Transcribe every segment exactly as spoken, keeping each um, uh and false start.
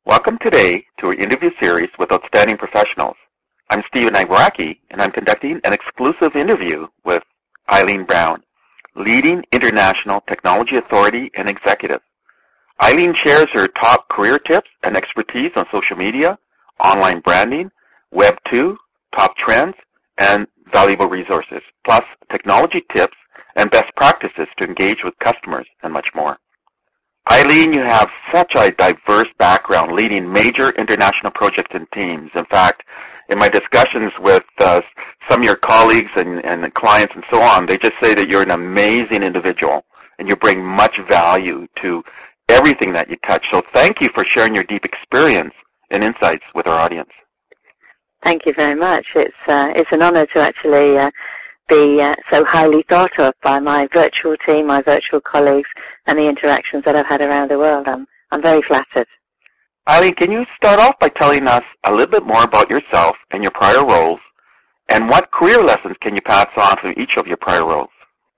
Welcome today to our interview series with outstanding professionals. I'm Stephen Agwaraki, and I'm conducting an exclusive interview with Eileen Brown, leading international technology authority and executive. Eileen shares her top career tips and expertise on social media, online branding, Web two, top trends, and valuable resources, plus technology tips and best practices to engage with customers and much more. Eileen, you have such a diverse background leading major international projects and teams. In fact, in my discussions with uh, some of your colleagues and, and clients and so on, they just say that you're an amazing individual and you bring much value to everything that you touch. So thank you for sharing your deep experience and insights with our audience. Thank you very much. It's uh, it's an honor to actually uh, be uh, so highly thought of by my virtual team, my virtual colleagues, and the interactions that I've had around the world. I'm, I'm very flattered. Eileen, can you start off by telling us a little bit more about yourself and your prior roles, and what career lessons can you pass on from each of your prior roles?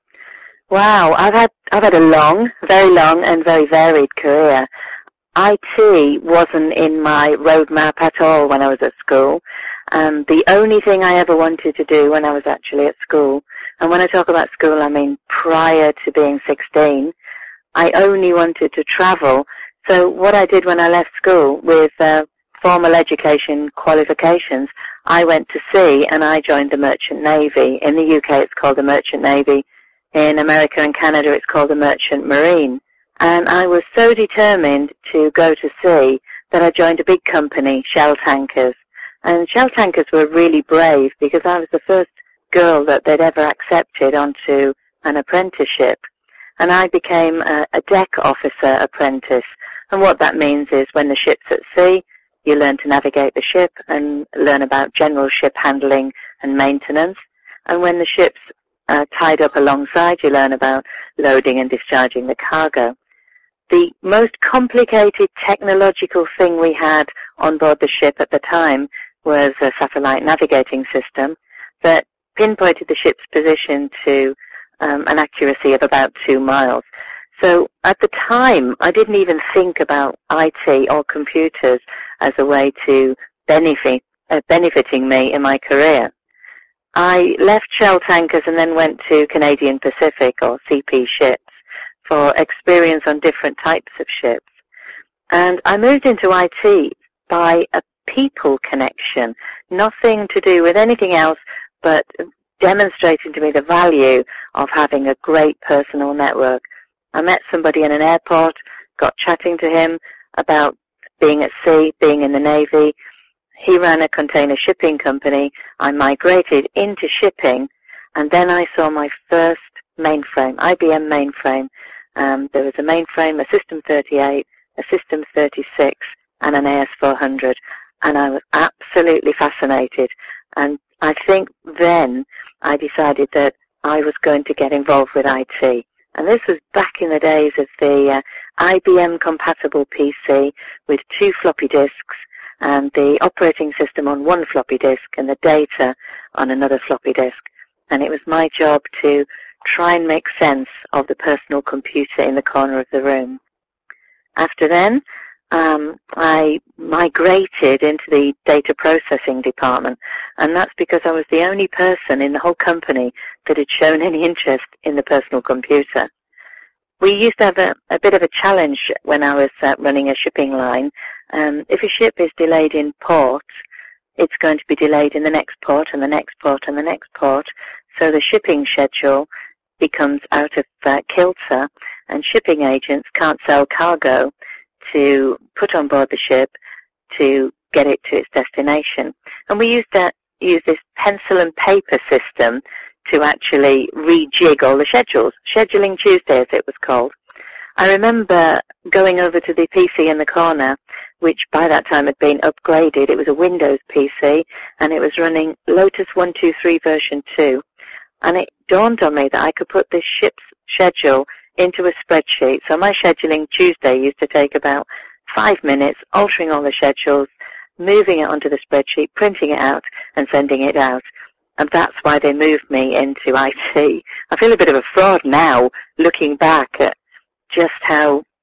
Wow, I've had I've had a long, very long, and very varied career. I T wasn't in my roadmap at all when I was at school. Um, the only thing I ever wanted to do when I was actually at school, and when I talk about school, I mean prior to being sixteen, I only wanted to travel. So what I did when I left school with uh, formal education qualifications, I went to sea and I joined the Merchant Navy. In the U K, it's called the Merchant Navy. In America and Canada, it's called the Merchant Marine. And I was so determined to go to sea that I joined a big company, Shell Tankers. And Shell Tankers were really brave because I was the first girl that they'd ever accepted onto an apprenticeship. And I became a, a deck officer apprentice. And what that means is when the ship's at sea, you learn to navigate the ship and learn about general ship handling and maintenance. And when the ship's uh, tied up alongside, you learn about loading and discharging the cargo. The most complicated technological thing we had on board the ship at the time was a satellite navigating system that pinpointed the ship's position to um, an accuracy of about two miles. So at the time, I didn't even think about I T or computers as a way to benefit, uh, benefiting me in my career. I left Shell Tankers and then went to Canadian Pacific or C P ships for experience on different types of ships. And I moved into I T by a people connection, nothing to do with anything else, but demonstrating to me the value of having a great personal network. I met somebody in an airport, got chatting to him about being at sea, being in the Navy. He ran a container shipping company. I migrated into shipping, and then I saw my first mainframe, I B M mainframe. Um, there was a mainframe, a System thirty-eight, a System thirty-six, and an A S four hundred, and I was absolutely fascinated. And I think then I decided that I was going to get involved with I T. And this was back in the days of the uh, I B M-compatible P C with two floppy disks and the operating system on one floppy disk and the data on another floppy disk. And it was my job to try and make sense of the personal computer in the corner of the room. After then, um, I migrated into the data processing department, and that's because I was the only person in the whole company that had shown any interest in the personal computer. We used to have a, a bit of a challenge when I was uh, running a shipping line. Um, if a ship is delayed in port, it's going to be delayed in the next port and the next port and the next port. So the shipping schedule becomes out of uh, kilter, and shipping agents can't sell cargo to put on board the ship to get it to its destination. And we used to use this pencil and paper system to actually rejig all the schedules, Scheduling Tuesday as it was called. I remember going over to the P C in the corner, which by that time had been upgraded. It was a Windows P C, and it was running Lotus one two three version two. And it dawned on me that I could put this ship's schedule into a spreadsheet. So my Scheduling Tuesday used to take about five minutes, altering all the schedules, moving it onto the spreadsheet, printing it out, and sending it out. And that's why they moved me into I T. I feel a bit of a fraud now, looking back at just how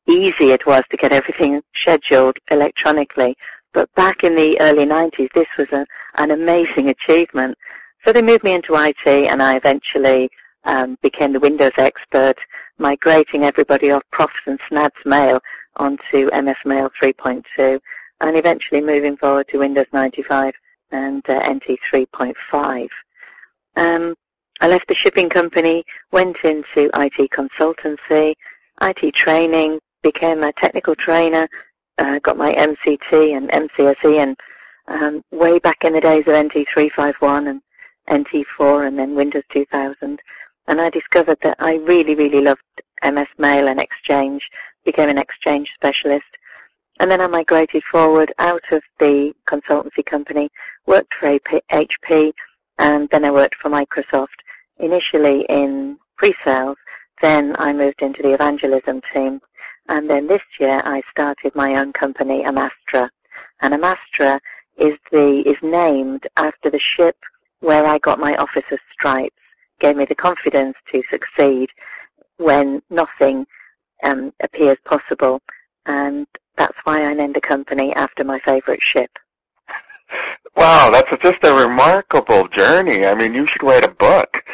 easy it was to get everything scheduled electronically. But back in the early nineties, this was a, an amazing achievement. So they moved me into I T, and I eventually um, became the Windows expert, migrating everybody off Profs and Snads Mail onto M S Mail three point two, and eventually moving forward to Windows ninety-five and uh, N T three point five. Um, I left the shipping company, went into I T consultancy, I T training, became a technical trainer, uh, got my M C T and M C S E, and um, way back in the days of N T three fifty-one and N T four and then Windows two thousand. And I discovered that I really, really loved M S Mail and Exchange, became an Exchange specialist. And then I migrated forward out of the consultancy company, worked for H P, and then I worked for Microsoft, initially in pre-sales. Then I moved into the evangelism team. And then this year I started my own company, Amastra. And Amastra is the is named after the ship where I got my officer's stripes, gave me the confidence to succeed when nothing um, appears possible. And that's why I named the company after my favorite ship. Wow, that's just a remarkable journey. I mean, you should write a book.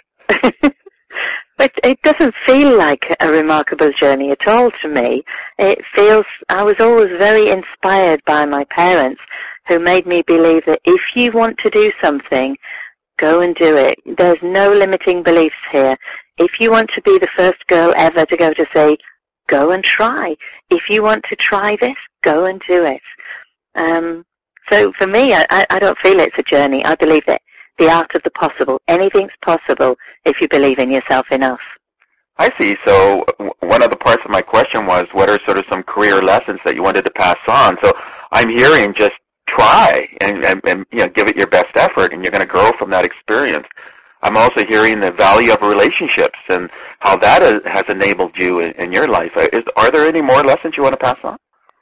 But it doesn't feel like a remarkable journey at all to me. It feels, I was always very inspired by my parents, who made me believe that if you want to do something, go and do it. There's no limiting beliefs here. If you want to be the first girl ever to go to sea, go and try. If you want to try this, go and do it. Um, so for me, I, I don't feel it's a journey. I believe that the art of the possible. Anything's possible if you believe in yourself enough. I see. So one of the parts of my question was, what are sort of some career lessons that you wanted to pass on? So I'm hearing just try and, and, and you know, give it your best effort, and you're going to grow from that experience. I'm also hearing the value of relationships and how that has enabled you in, in your life. Is, are there any more lessons you want to pass on?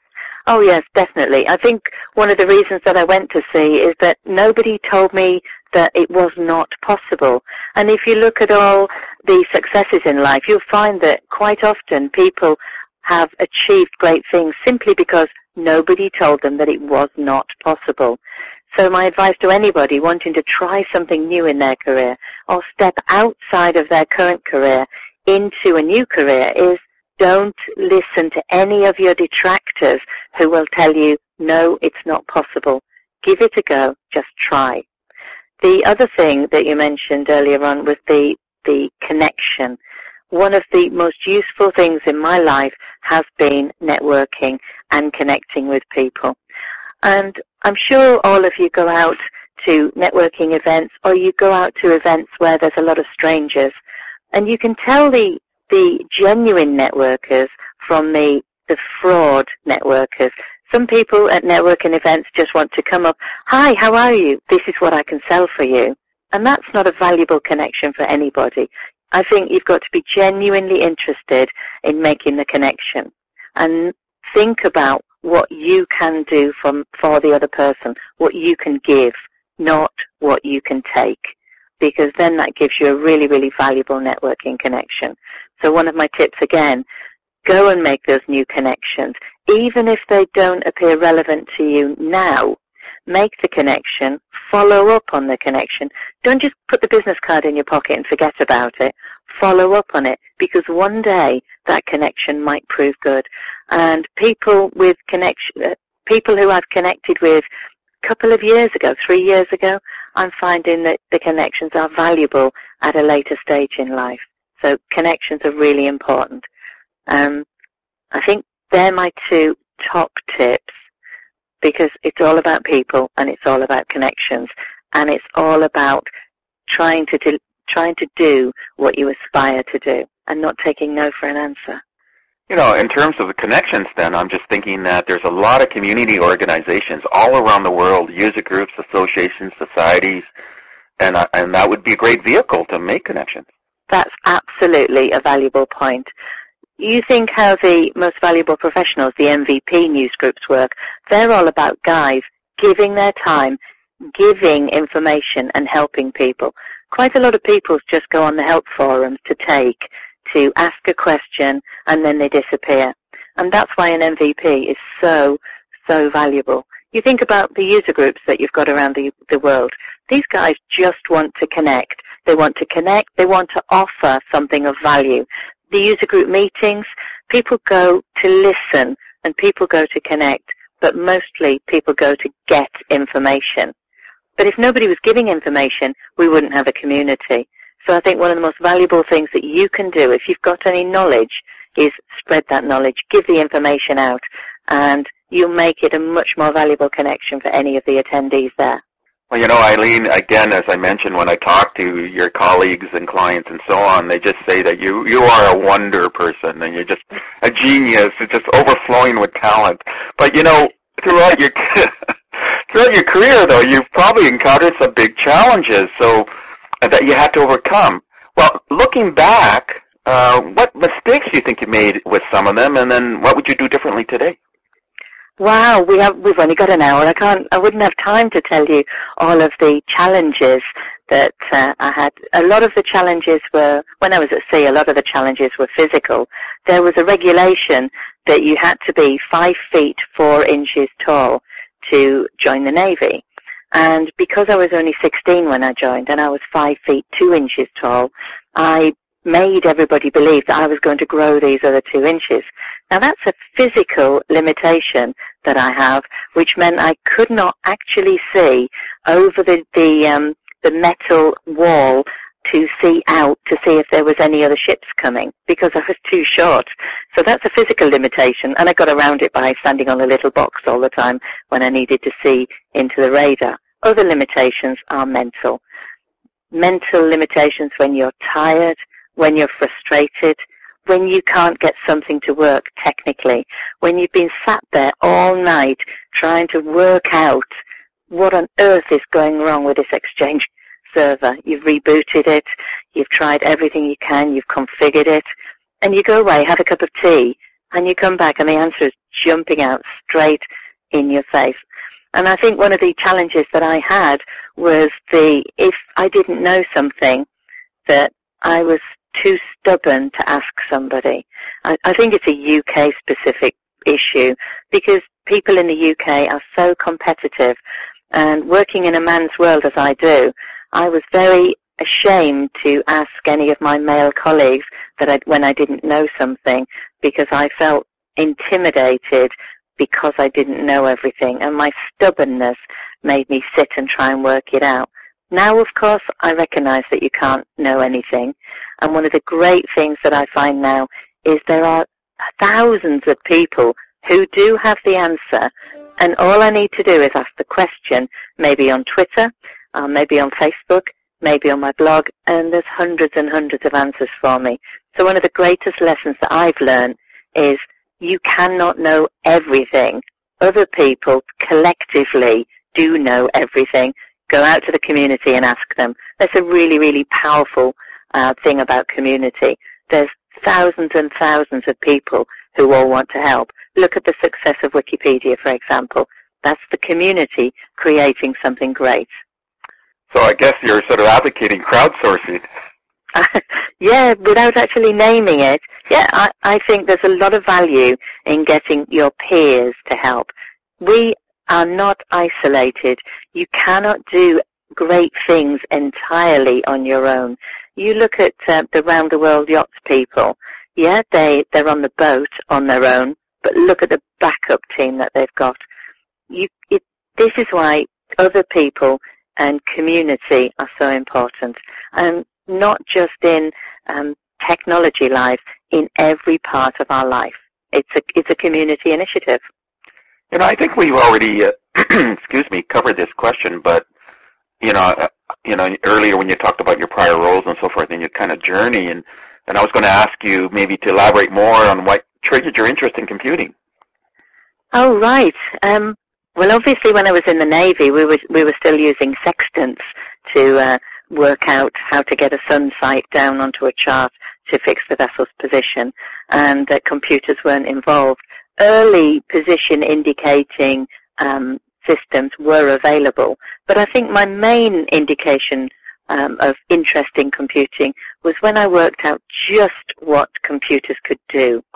Oh, yes, definitely. I think one of the reasons that I went to sea is that nobody told me that it was not possible. And if you look at all the successes in life, you'll find that quite often people have achieved great things simply because nobody told them that it was not possible. So my advice to anybody wanting to try something new in their career or step outside of their current career into a new career is, don't listen to any of your detractors who will tell you, no, it's not possible. Give it a go. Just try. The other thing that you mentioned earlier on was the, the connection. One of the most useful things in my life has been networking and connecting with people. And I'm sure all of you go out to networking events, or you go out to events where there's a lot of strangers, and you can tell the the genuine networkers from the, the fraud networkers. Some people at networking events just want to come up, hi, how are you? This is what I can sell for you. And that's not a valuable connection for anybody. I think you've got to be genuinely interested in making the connection and think about what you can do from, for the other person, what you can give, not what you can take. Because then that gives you a really, really valuable networking connection. So one of my tips again, go and make those new connections. Even if they don't appear relevant to you now, make the connection, follow up on the connection. Don't just put the business card in your pocket and forget about it. Follow up on it, because one day that connection might prove good. And people with connection, people who I've connected with couple of years ago, three years ago, I'm finding that the connections are valuable at a later stage in life. So connections are really important. Um, I think they're my two top tips, because it's all about people and it's all about connections, and it's all about trying to do, trying to do what you aspire to do and not taking no for an answer. You know, in terms of the connections then, I'm just thinking that there's a lot of community organizations all around the world, user groups, associations, societies, and, uh, and that would be a great vehicle to make connections. That's absolutely a valuable point. You think how the most valuable professionals, the M V P news groups work. They're all about guys giving their time, giving information and helping people. Quite a lot of people just go on the help forums to take, to ask a question, and then they disappear. And that's why an M V P is so, so valuable. You think about the user groups that you've got around the, the world. These guys just want to connect. They want to connect. They want to offer something of value. The user group meetings, people go to listen and people go to connect, but mostly people go to get information. But if nobody was giving information, we wouldn't have a community. So I think one of the most valuable things that you can do, if you've got any knowledge, is spread that knowledge, give the information out, and you'll make it a much more valuable connection for any of the attendees there. Well, you know, Eileen, again, as I mentioned, when I talk to your colleagues and clients and so on, they just say that you, you are a wonder person and you're just a genius. It's just overflowing with talent. But, you know, throughout your throughout your career, though, you've probably encountered some big challenges so that you had to overcome. Well, looking back, uh, what mistakes do you think you made with some of them, and then what would you do differently today? Wow, we have, we've only got an hour. I can't, I wouldn't have time to tell you all of the challenges that uh, I had. A lot of the challenges were, when I was at sea, a lot of the challenges were physical. There was a regulation that you had to be five feet, four inches tall to join the Navy. And because I was only sixteen when I joined and I was five feet, two inches tall, I made everybody believe that I was going to grow these other two inches. Now that's a physical limitation that I have, which meant I could not actually see over the the, um, the metal wall to see out to see if there was any other ships coming because I was too short. So that's a physical limitation, and I got around it by standing on a little box all the time when I needed to see into the radar. Other limitations are mental. Mental limitations when you're tired, when you're frustrated, when you can't get something to work technically, when you've been sat there all night trying to work out what on earth is going wrong with this Exchange server. You've rebooted it, you've tried everything you can, you've configured it, and you go away, have a cup of tea, and you come back and the answer is jumping out straight in your face. And I think one of the challenges that I had was the, if I didn't know something, that I was too stubborn to ask somebody. I, I think it's a U K specific issue because people in the U K are so competitive, and working in a man's world as I do, I was very ashamed to ask any of my male colleagues that I, when I didn't know something, because I felt intimidated because I didn't know everything, and my stubbornness made me sit and try and work it out. Now, of course, I recognize that you can't know anything, and one of the great things that I find now is there are thousands of people who do have the answer, and all I need to do is ask the question, maybe on Twitter, uh, maybe on Facebook, maybe on my blog, and there's hundreds and hundreds of answers for me. So one of the greatest lessons that I've learned is you cannot know everything. Other people collectively do know everything. Go out to the community and ask them. That's a really, really powerful uh, thing about community. There's thousands and thousands of people who all want to help. Look at the success of Wikipedia, for example. That's the community creating something great. So I guess you're sort of advocating crowdsourcing. Yeah, without actually naming it. Yeah, I, I think there's a lot of value in getting your peers to help. We are not isolated. You cannot do great things entirely on your own. You look at uh, the round the world yachts people. Yeah, they, they're on the boat on their own, but look at the backup team that they've got. You, it, this is why other people and community are so important. And not just in um, technology life, in every part of our life. It's a, it's a community initiative. You know, I think we've already, uh, excuse me, covered this question, but, you know, uh, you know, earlier when you talked about your prior roles and so forth and your kind of journey, and, and I was going to ask you maybe to elaborate more on what triggered your interest in computing. Oh, right. Um, well, obviously when I was in the Navy, we were, we were still using sextants to uh, work out how to get a sun sight down onto a chart to fix the vessel's position, and uh, computers weren't involved. Early position indicating um, systems were available, but I think my main indication um, of interest in computing was when I worked out just what computers could do.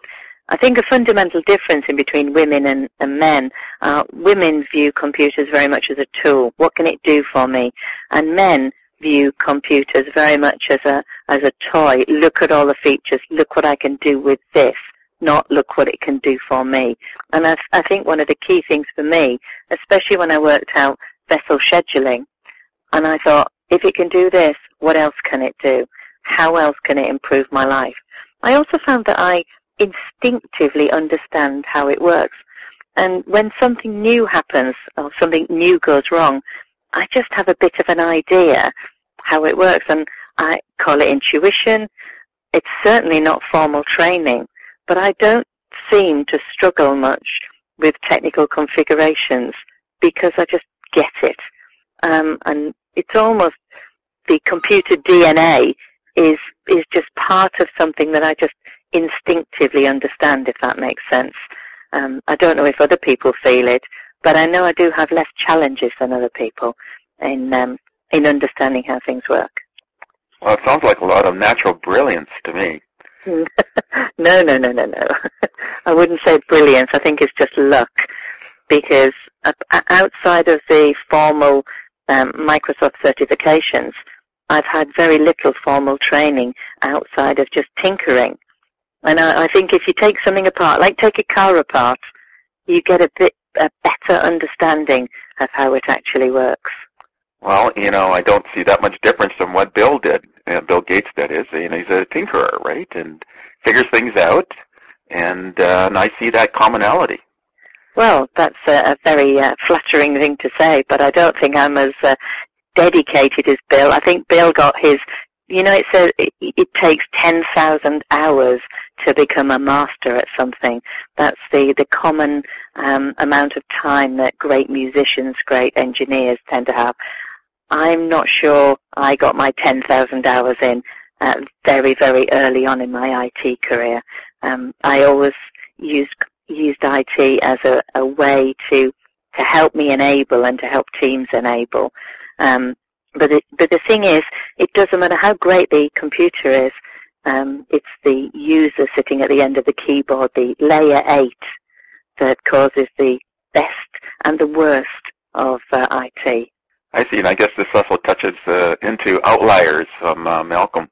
I think a fundamental difference in between women and, and men, uh, women view computers very much as a tool. What can it do for me? And men view computers very much as a as a toy. Look at all the features. Look what I can do with this, not look what it can do for me. And I, I think one of the key things for me, especially when I worked out vessel scheduling, and I thought, if it can do this, what else can it do? How else can it improve my life? I also found that I instinctively understand how it works. And when something new happens or something new goes wrong, I just have a bit of an idea how it works. And I call it intuition. It's certainly not formal training, but I don't seem to struggle much with technical configurations because I just get it. Um, and it's almost the computer D N A is is just part of something that I just instinctively understand, if that makes sense. Um, I don't know if other people feel it, but I know I do have less challenges than other people in um, in understanding how things work. Well, it sounds like a lot of natural brilliance to me. no, no, no, no, no. I wouldn't say brilliance. I think it's just luck, because outside of the formal um, Microsoft certifications, I've had very little formal training outside of just tinkering. And I, I think if you take something apart, like take a car apart, you get a bit a better understanding of how it actually works. Well, you know, I don't see that much difference from what Bill did. Uh, Bill Gates, that is. You know, he's a tinkerer, right? And figures things out, and, uh, and I see that commonality. Well, that's a, a very uh, flattering thing to say, but I don't think I'm as uh, dedicated as Bill. I think Bill got his, you know, it says it, it takes ten thousand hours to become a master at something. That's the, the common um, amount of time that great musicians, great engineers tend to have. I'm not sure I got my ten thousand hours in uh, very, very early on in my I T career. Um, I always used used I T as a, a way to to help me enable and to help teams enable. Um, but it, but the thing is, it doesn't matter how great the computer is. Um, it's the user sitting at the end of the keyboard, the layer eight, that causes the best and the worst of uh, I T. I see, and I guess this also touches uh, into outliers from uh, Malcolm.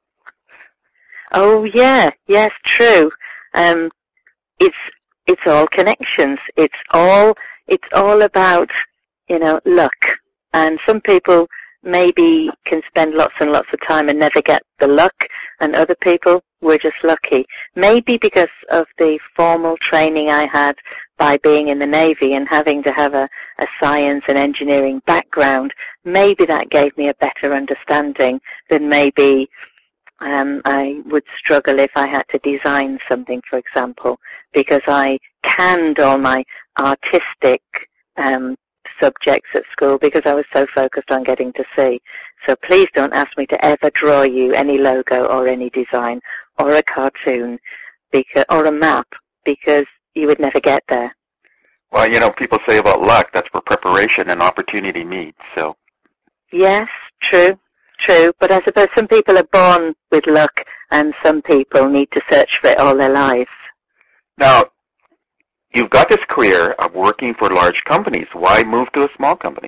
Oh yeah, yes, true. Um, it's it's all connections. It's all it's all about, you know, luck. And some people maybe can spend lots and lots of time and never get the luck, and other people were just lucky. Maybe because of the formal training I had by being in the Navy and having to have a, a science and engineering background, maybe that gave me a better understanding than maybe um, I would struggle if I had to design something, for example, because I canned all my artistic um, subjects at school because I was so focused on getting to C. So please don't ask me to ever draw you any logo or any design or a cartoon because, or a map, because you would never get there. Well, you know, people say about luck, that's where preparation and opportunity meet, so. Yes, true, true. But I suppose some people are born with luck and some people need to search for it all their lives. Now, you've got this career of working for large companies. Why move to a small company?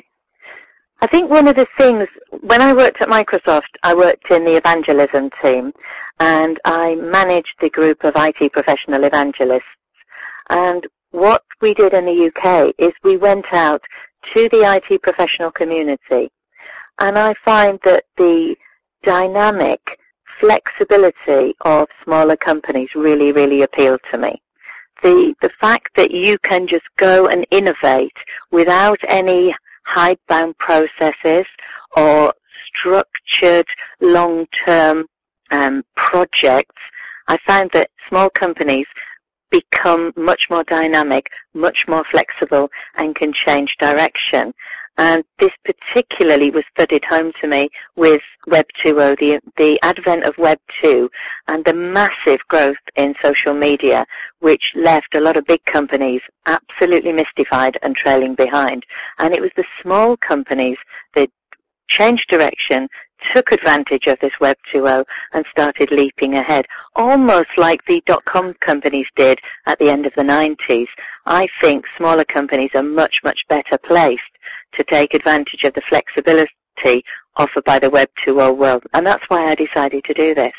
I think one of the things, when I worked at Microsoft, I worked in the evangelism team, and I managed the group of I T professional evangelists. And what we did in the U K is we went out to the I T professional community, and I find that the dynamic flexibility of smaller companies really, really appealed to me. The, the fact that you can just go and innovate without any hidebound processes or structured long-term um, projects, I found that small companies become much more dynamic, much more flexible, and can change direction. And this particularly was studied home to me with Web two point oh, the, the advent of Web two and the massive growth in social media, which left a lot of big companies absolutely mystified and trailing behind. And it was the small companies that changed direction, took advantage of this Web two point oh and started leaping ahead, almost like the dot-com companies did at the end of the nineties. I think smaller companies are much, much better placed to take advantage of the flexibility offered by the Web two point oh world, and that's why I decided to do this.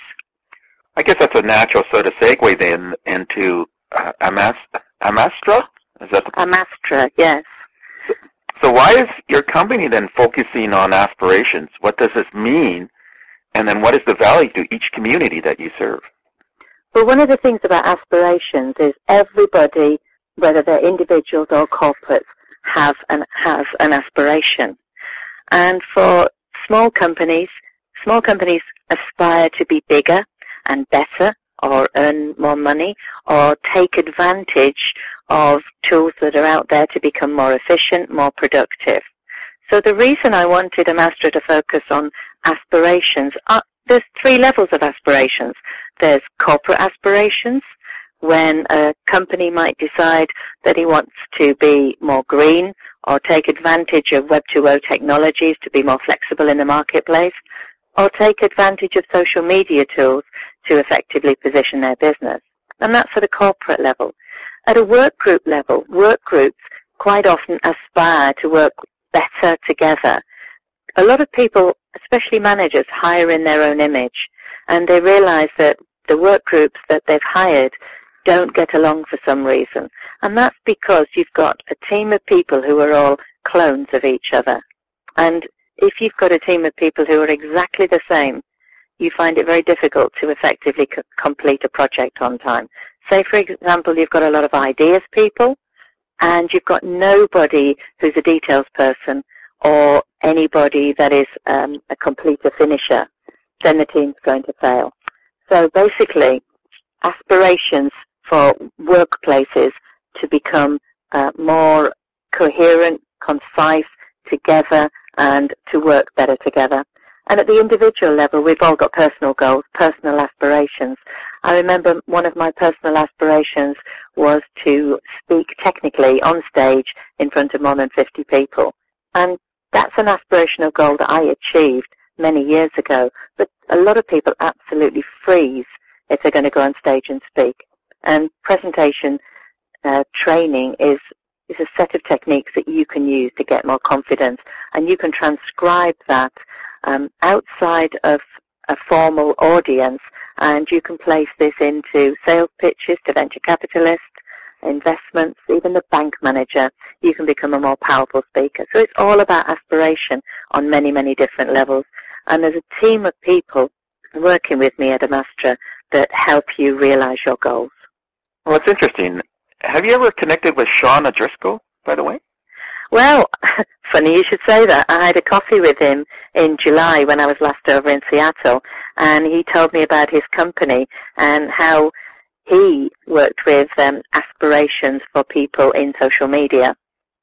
I guess that's a natural sort of segue then into uh, Amast- Amastra? Is that the... Amastra, yes. So, so why is your company then focusing on aspirations? What does this mean? And then what is the value to each community that you serve? Well, one of the things about aspirations is everybody, whether they're individuals or corporates, have an, has an aspiration. And for small companies, small companies aspire to be bigger and better, or earn more money, or take advantage of tools that are out there to become more efficient, more productive. So the reason I wanted Amastra to focus on aspirations, are, there's three levels of aspirations. There's corporate aspirations, when a company might decide that he wants to be more green or take advantage of Web two point oh technologies to be more flexible in the marketplace, or take advantage of social media tools to effectively position their business. And that's at a corporate level. At a work group level, work groups quite often aspire to work better together. A lot of people, especially managers, hire in their own image, and they realize that the work groups that they've hired don't get along for some reason. And that's because you've got a team of people who are all clones of each other. And if you've got a team of people who are exactly the same, you find it very difficult to effectively co- complete a project on time. Say, for example, you've got a lot of ideas people, and you've got nobody who's a details person or anybody that is um, a completer finisher, then the team's going to fail. So basically, aspirations for workplaces to become uh, more coherent, concise, together, and to work better together. And at the individual level, we've all got personal goals, personal aspirations. I remember one of my personal aspirations was to speak technically on stage in front of more than fifty people. And that's an aspirational goal that I achieved many years ago. But a lot of people absolutely freeze if they're going to go on stage and speak. And presentation uh, training is is a set of techniques that you can use to get more confidence, and you can transcribe that um, outside of a formal audience, and you can place this into sales pitches to venture capitalists, investments, even the bank manager. You can become a more powerful speaker. So it's all about aspiration on many, many different levels. And there's a team of people working with me at Amastra that help you realize your goals. Well, it's interesting. Have you ever connected with Sean O'Driscoll, by the way? Well, funny you should say that. I had a coffee with him in July when I was last over in Seattle, and he told me about his company and how he worked with um, aspirations for people in social media.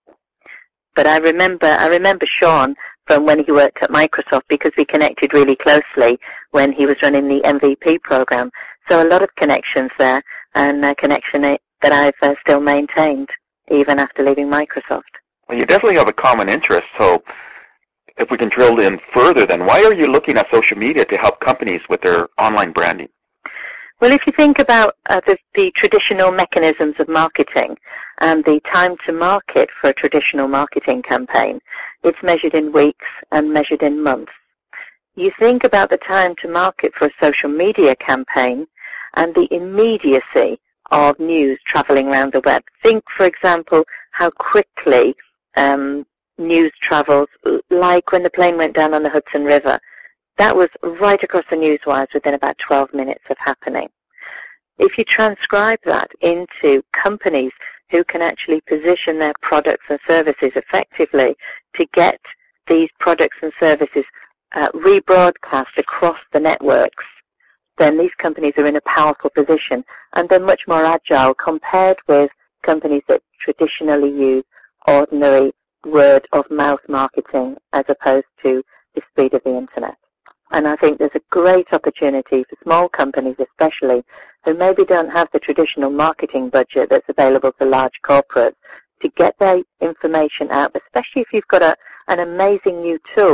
But I remember, I remember Sean from when he worked at Microsoft, because we connected really closely when he was running the M V P program. So a lot of connections there, and a connection that I've uh, still maintained even after leaving Microsoft. Well, you definitely have a common interest. So if we can drill in further, then why are you looking at social media to help companies with their online branding? Well, if you think about uh, the, the traditional mechanisms of marketing and the time to market for a traditional marketing campaign, it's measured in weeks and measured in months. You think about the time to market for a social media campaign and the immediacy of news traveling around the web. Think, for example, how quickly um, news travels, like when the plane went down on the Hudson River. That was right across the newswires within about twelve minutes of happening. If you transcribe that into companies who can actually position their products and services effectively to get these products and services uh, rebroadcast across the networks, then these companies are in a powerful position, and they're much more agile compared with companies that traditionally use ordinary word-of-mouth marketing as opposed to the speed of the Internet. And I think there's a great opportunity for small companies especially, who maybe don't have the traditional marketing budget that's available to large corporates, to get their information out, especially if you've got a, an amazing new tool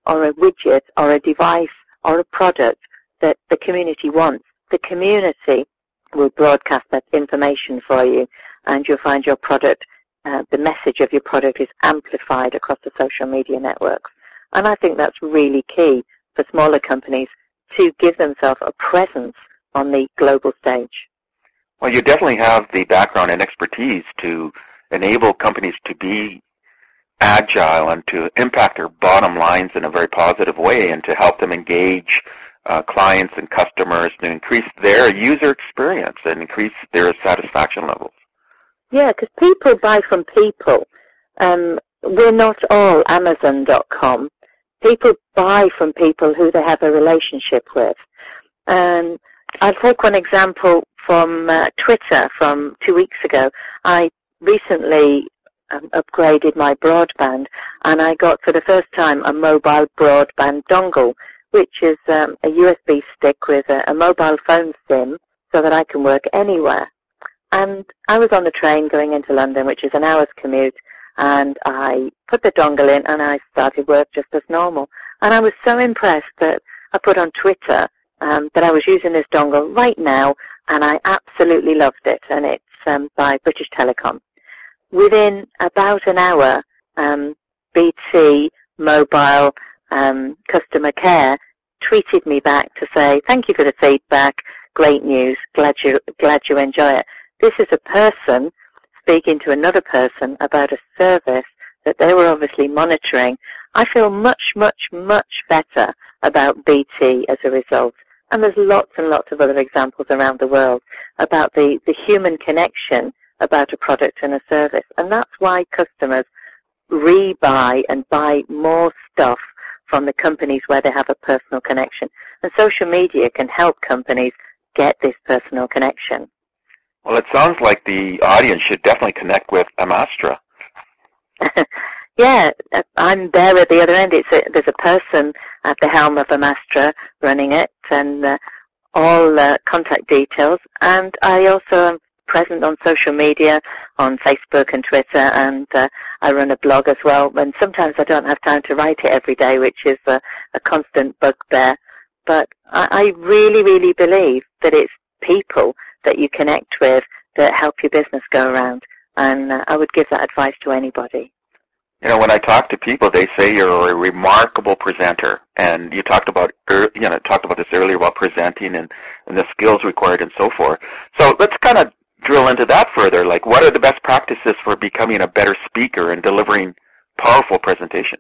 or a widget or a device or a product that the community wants, the community will broadcast that information for you, and you'll find your product, uh, the message of your product is amplified across the social media networks. And I think that's really key for smaller companies to give themselves a presence on the global stage. Well, you definitely have the background and expertise to enable companies to be agile and to impact their bottom lines in a very positive way and to help them engage uh, clients and customers to increase their user experience and increase their satisfaction levels. Yeah, because people buy from people. Um, we're not all Amazon dot com. People buy from people who they have a relationship with. Um, I'll take one example from uh, Twitter from two weeks ago. I recently um, upgraded my broadband, and I got for the first time a mobile broadband dongle, which is um, a U S B stick with a, a mobile phone SIM so that I can work anywhere. And I was on the train going into London, which is an hour's commute, and I put the dongle in and I started work just as normal. And I was so impressed that I put on Twitter um, that I was using this dongle right now, and I absolutely loved it. And it's um, by British Telecom. Within about an hour, um, B T Mobile um, Customer Care tweeted me back to say, thank you for the feedback, great news, glad you, glad you enjoy it. This is a person speaking to another person about a service that they were obviously monitoring. I feel much, much, much better about B T as a result. And there's lots and lots of other examples around the world about the, the human connection about a product and a service. And that's why customers rebuy and buy more stuff from the companies where they have a personal connection. And social media can help companies get this personal connection. Well, it sounds like the audience should definitely connect with Amastra. Yeah, I'm there at the other end. It's a, there's a person at the helm of Amastra running it, and uh, all uh, contact details. And I also am present on social media, on Facebook and Twitter, and uh, I run a blog as well. And sometimes I don't have time to write it every day, which is a, a constant bugbear. But I, I really, really believe that it's people that you connect with that help your business go around. And uh, I would give that advice to anybody. You know, when I talk to people, they say you're a remarkable presenter, and you talked about, you know, talked about this earlier about presenting and, and the skills required and so forth. So let's kind of drill into that further. Like, what are the best practices for becoming a better speaker and delivering powerful presentations?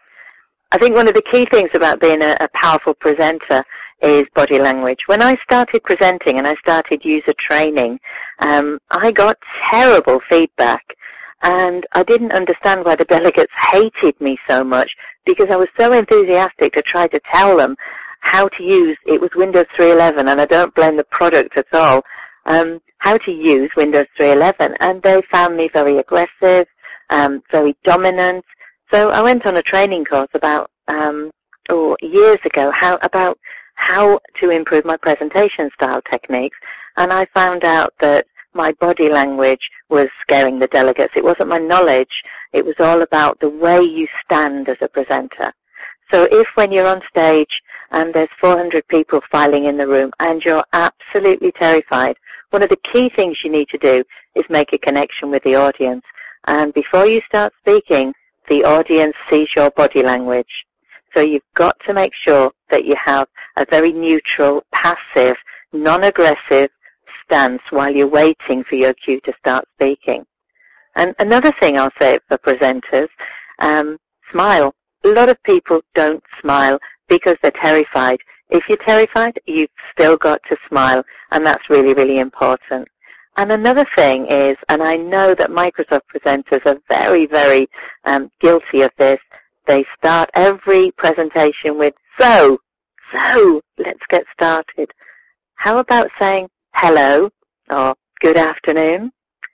I think one of the key things about being a, a powerful presenter is body language. When I started presenting and I started user training, um, I got terrible feedback. And I didn't understand why the delegates hated me so much, because I was so enthusiastic to try to tell them how to use, it was Windows three eleven, and I don't blame the product at all, um, how to use Windows three eleven. And they found me very aggressive, um, very dominant. So I went on a training course about um, oh, years ago how about how to improve my presentation style techniques, and I found out that my body language was scaring the delegates. It wasn't my knowledge. It was all about the way you stand as a presenter. So if when you're on stage and there's four hundred people filing in the room and you're absolutely terrified, one of the key things you need to do is make a connection with the audience. And before you start speaking, the audience sees your body language. So you've got to make sure that you have a very neutral, passive, non-aggressive stance while you're waiting for your cue to start speaking. And another thing I'll say for presenters, um, smile. A lot of people don't smile because they're terrified. If you're terrified, you've still got to smile, and that's really, really important. And another thing is, and I know that Microsoft presenters are very, very um, guilty of this, they start every presentation with, so, so, let's get started. How about saying hello or good afternoon?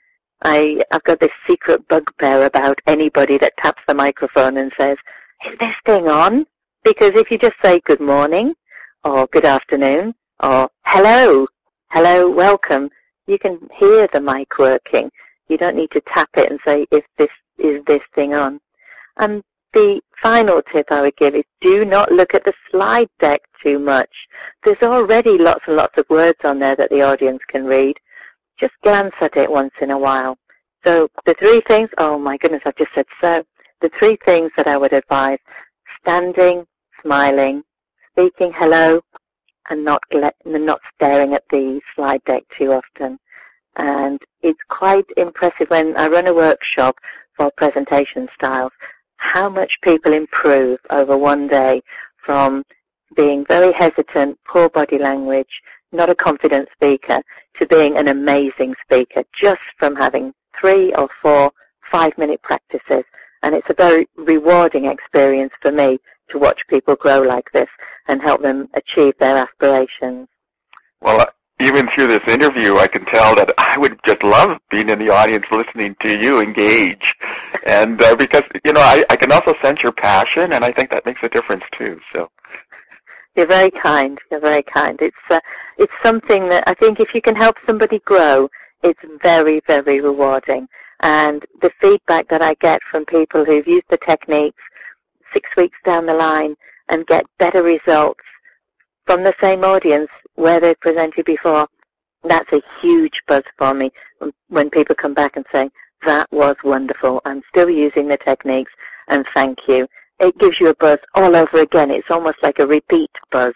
I, I've got this secret bugbear about anybody that taps the microphone and says, is this thing on? Because if you just say good morning or good afternoon or hello, hello, welcome, you can hear the mic working. You don't need to tap it and say, is this, is this thing on? And the final tip I would give is do not look at the slide deck too much. There's already lots and lots of words on there that the audience can read. Just glance at it once in a while. So the three things, oh my goodness, I've just said so. The three things that I would advise: standing, smiling, speaking hello, and not not staring at the slide deck too often. And it's quite impressive when I run a workshop for presentation styles, how much people improve over one day from being very hesitant, poor body language, not a confident speaker, to being an amazing speaker just from having three or four five-minute practices. And it's a very rewarding experience for me to watch people grow like this and help them achieve their aspirations. Well, uh, even through this interview, I can tell that I would just love being in the audience listening to you engage. And uh, because, you know, I, I can also sense your passion, and I think that makes a difference too. So You're very kind. You're very kind. It's, uh, it's something that I think if you can help somebody grow, it's very, very rewarding. And the feedback that I get from people who've used the techniques six weeks down the line and get better results from the same audience where they've presented before, that's a huge buzz for me when people come back and say, that was wonderful, I'm still using the techniques, and thank you. It gives you a buzz all over again. It's almost like a repeat buzz.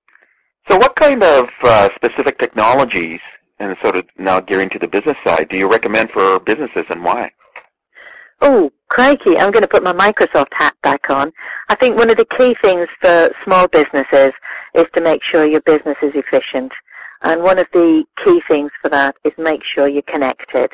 So what kind of uh, specific technologies, and sort of now gearing to the business side, do you recommend for businesses, and why? Oh, crikey, I'm going to put my Microsoft hat back on. I think one of the key things for small businesses is to make sure your business is efficient. And one of the key things for that is make sure you're connected.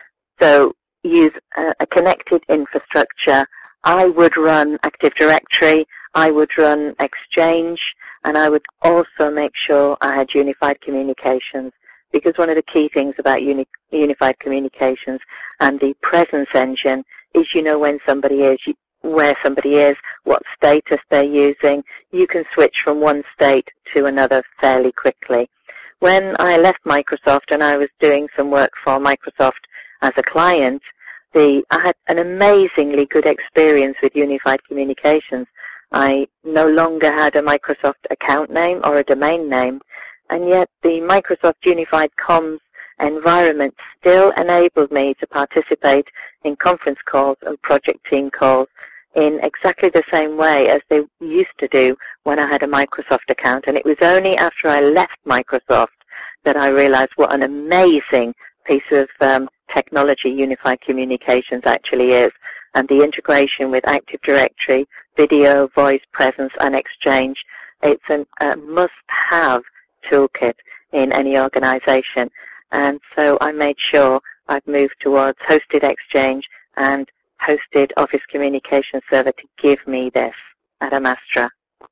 So use a, a connected infrastructure. I would run Active Directory, I would run Exchange, and I would also make sure I had unified communications. Because one of the key things about uni unified communications and the presence engine is you know when somebody is, where somebody is, what status they're using. You can switch from one state to another fairly quickly. When I left Microsoft and I was doing some work for Microsoft as a client, the, I had an amazingly good experience with unified communications. I no longer had a Microsoft account name or a domain name, and yet the Microsoft Unified Comms environment still enabled me to participate in conference calls and project team calls in exactly the same way as they used to do when I had a Microsoft account. And it was only after I left Microsoft that I realized what an amazing piece of um, technology unified communications actually is. And the integration with Active Directory, video, voice, presence, and Exchange, it's a uh, must-have toolkit in any organization. And so I made sure I've moved towards hosted Exchange and hosted Office Communication Server to give me this at Amastra.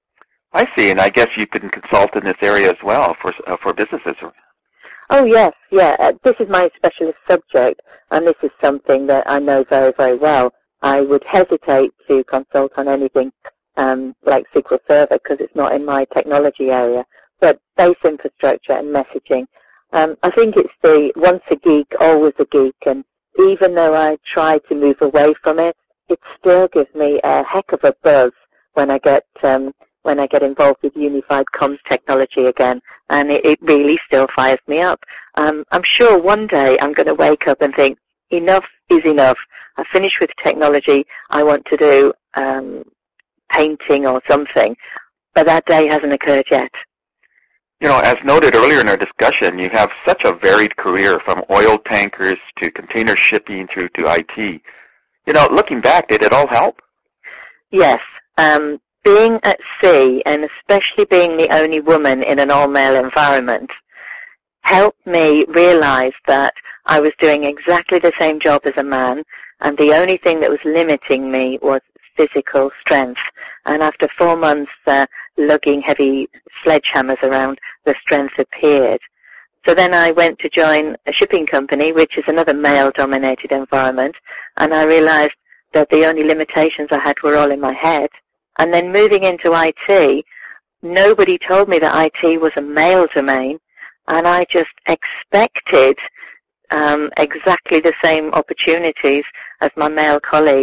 I see, and I guess you can consult in this area as well for uh, for businesses. Oh yes, yeah. Uh, this is my specialist subject, and this is something that I know very, very well. I would hesitate to consult on anything um, like S Q L Server because it's not in my technology area. But base infrastructure and messaging, um, I think it's the once a geek, always a geek. And even though I try to move away from it, it still gives me a heck of a buzz when I get um, when I get involved with unified comms technology again, and it, it really still fires me up. Um, I'm sure one day I'm going to wake up and think, enough is enough. I've finished with technology. I want to do um, painting or something, but that day hasn't occurred yet. You know, as noted earlier in our discussion, you have such a varied career from oil tankers to container shipping through to I T. You know, looking back, did it all help? Yes. Um, being at sea, and especially being the only woman in an all-male environment, helped me realize that I was doing exactly the same job as a man, and the only thing that was limiting me was physical strength. And after four months uh, lugging heavy sledgehammers around, the strength appeared. So then I went to join a shipping company, which is another male-dominated environment, and I realized that the only limitations I had were all in my head. And then moving into I T, nobody told me that I T was a male domain, and I just expected um, exactly the same opportunities as my male colleagues.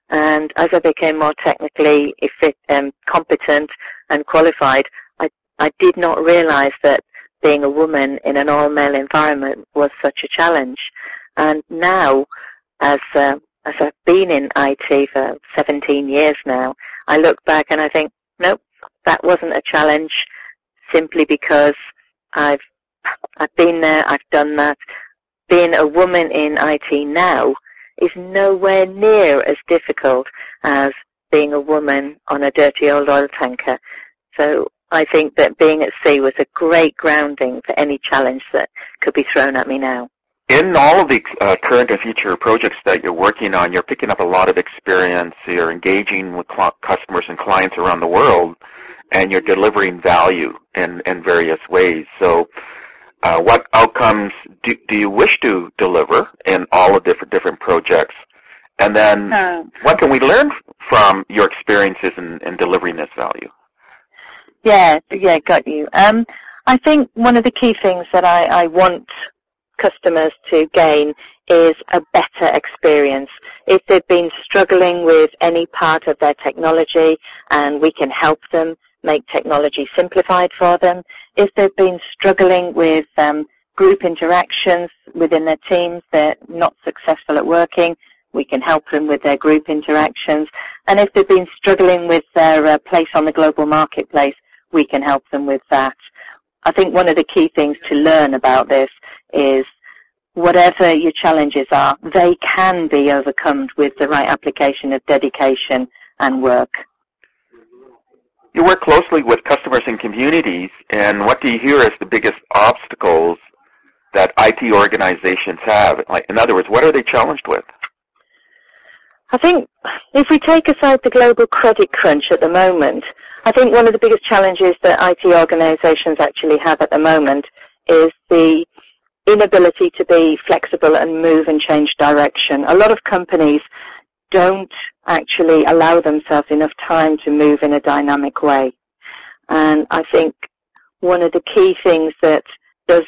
And as I became more technically effi- um, competent and qualified, I, I did not realize that being a woman in an all-male environment was such a challenge. And now, as uh, as I've been in I T for seventeen years now, I look back and I think, nope, that wasn't a challenge, simply because I've I've been there, I've done that. Being a woman in I T now is nowhere near as difficult as being a woman on a dirty old oil tanker. So I think that being at sea was a great grounding for any challenge that could be thrown at me now. In all of the uh, current and future projects that you're working on, you're picking up a lot of experience, you're engaging with cl- customers and clients around the world, and you're delivering value in, in various ways. So uh, what outcomes do, do you wish to deliver in all of different different projects? And then uh, what can we learn from your experiences in, in delivering this value? Yeah, yeah, got you. Um, I think one of the key things that I, I want customers to gain is a better experience. If they've been struggling with any part of their technology, and we can help them make technology simplified for them. If they've been struggling with um, group interactions within their teams, they're not successful at working, we can help them with their group interactions. And if they've been struggling with their uh, place on the global marketplace, we can help them with that. I think one of the key things to learn about this is whatever your challenges are, they can be overcome with the right application of dedication and work. You work closely with customers and communities, and what do you hear as the biggest obstacles that I T organizations have? Like, in other words, what are they challenged with? I think if we take aside the global credit crunch at the moment, I think one of the biggest challenges that I T organizations actually have at the moment is the inability to be flexible and move and change direction. A lot of companies don't actually allow themselves enough time to move in a dynamic way. And I think one of the key things that does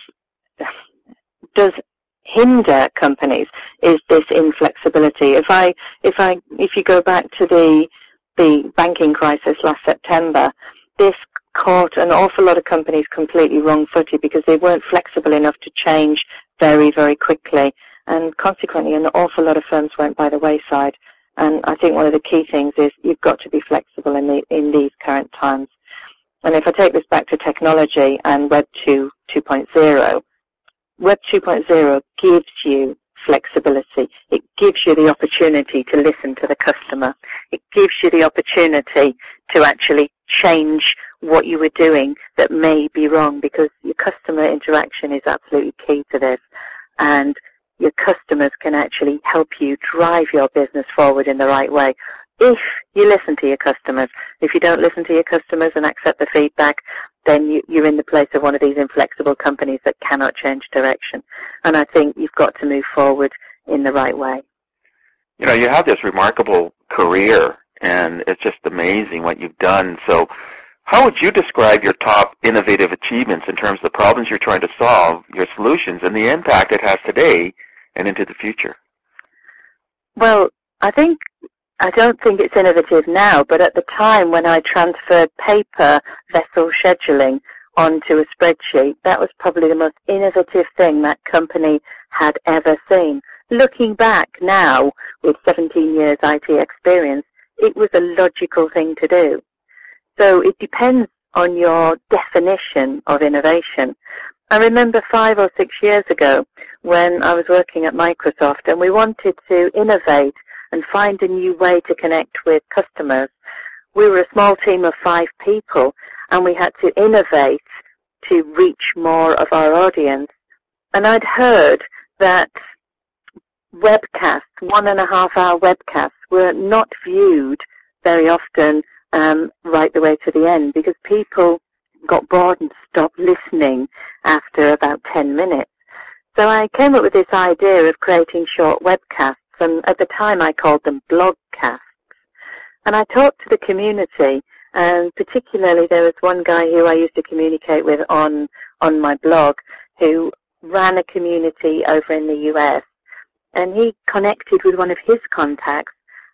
does hinder companies is this inflexibility. If I if I if you go back to the the banking crisis last September, this caught an awful lot of companies completely wrong-footed because they weren't flexible enough to change very, very quickly. And consequently, an awful lot of firms went by the wayside. And I think one of the key things is you've got to be flexible in, the, in these current times. And if I take this back to technology and Web two point oh, Web two point oh gives you flexibility. It gives you the opportunity to listen to the customer. It gives you the opportunity to actually change what you were doing that may be wrong, because your customer interaction is absolutely key to this. And your customers can actually help you drive your business forward in the right way if you listen to your customers. If you don't listen to your customers and accept the feedback, then you, you're in the place of one of these inflexible companies that cannot change direction. And I think you've got to move forward in the right way. You know, you have this remarkable career, and it's just amazing what you've done. So how would you describe your top innovative achievements in terms of the problems you're trying to solve, your solutions, and the impact it has today and into the future? Well, I think I don't think it's innovative now, but at the time when I transferred paper vessel scheduling onto a spreadsheet, that was probably the most innovative thing that company had ever seen. Looking back now, with seventeen years I T experience, it was a logical thing to do. So it depends on your definition of innovation. I remember five or six years ago when I was working at Microsoft and we wanted to innovate and find a new way to connect with customers. We were a small team of five people and we had to innovate to reach more of our audience. And I'd heard that webcasts, one and a half hour webcasts, were not viewed very often um, right the way to the end because people got bored and stopped listening after about ten minutes. So I came up with this idea of creating short webcasts, and at the time I called them blogcasts. And I talked to the community, and particularly there was one guy who I used to communicate with on, on my blog who ran a community over in the U S, and he connected with one of his contacts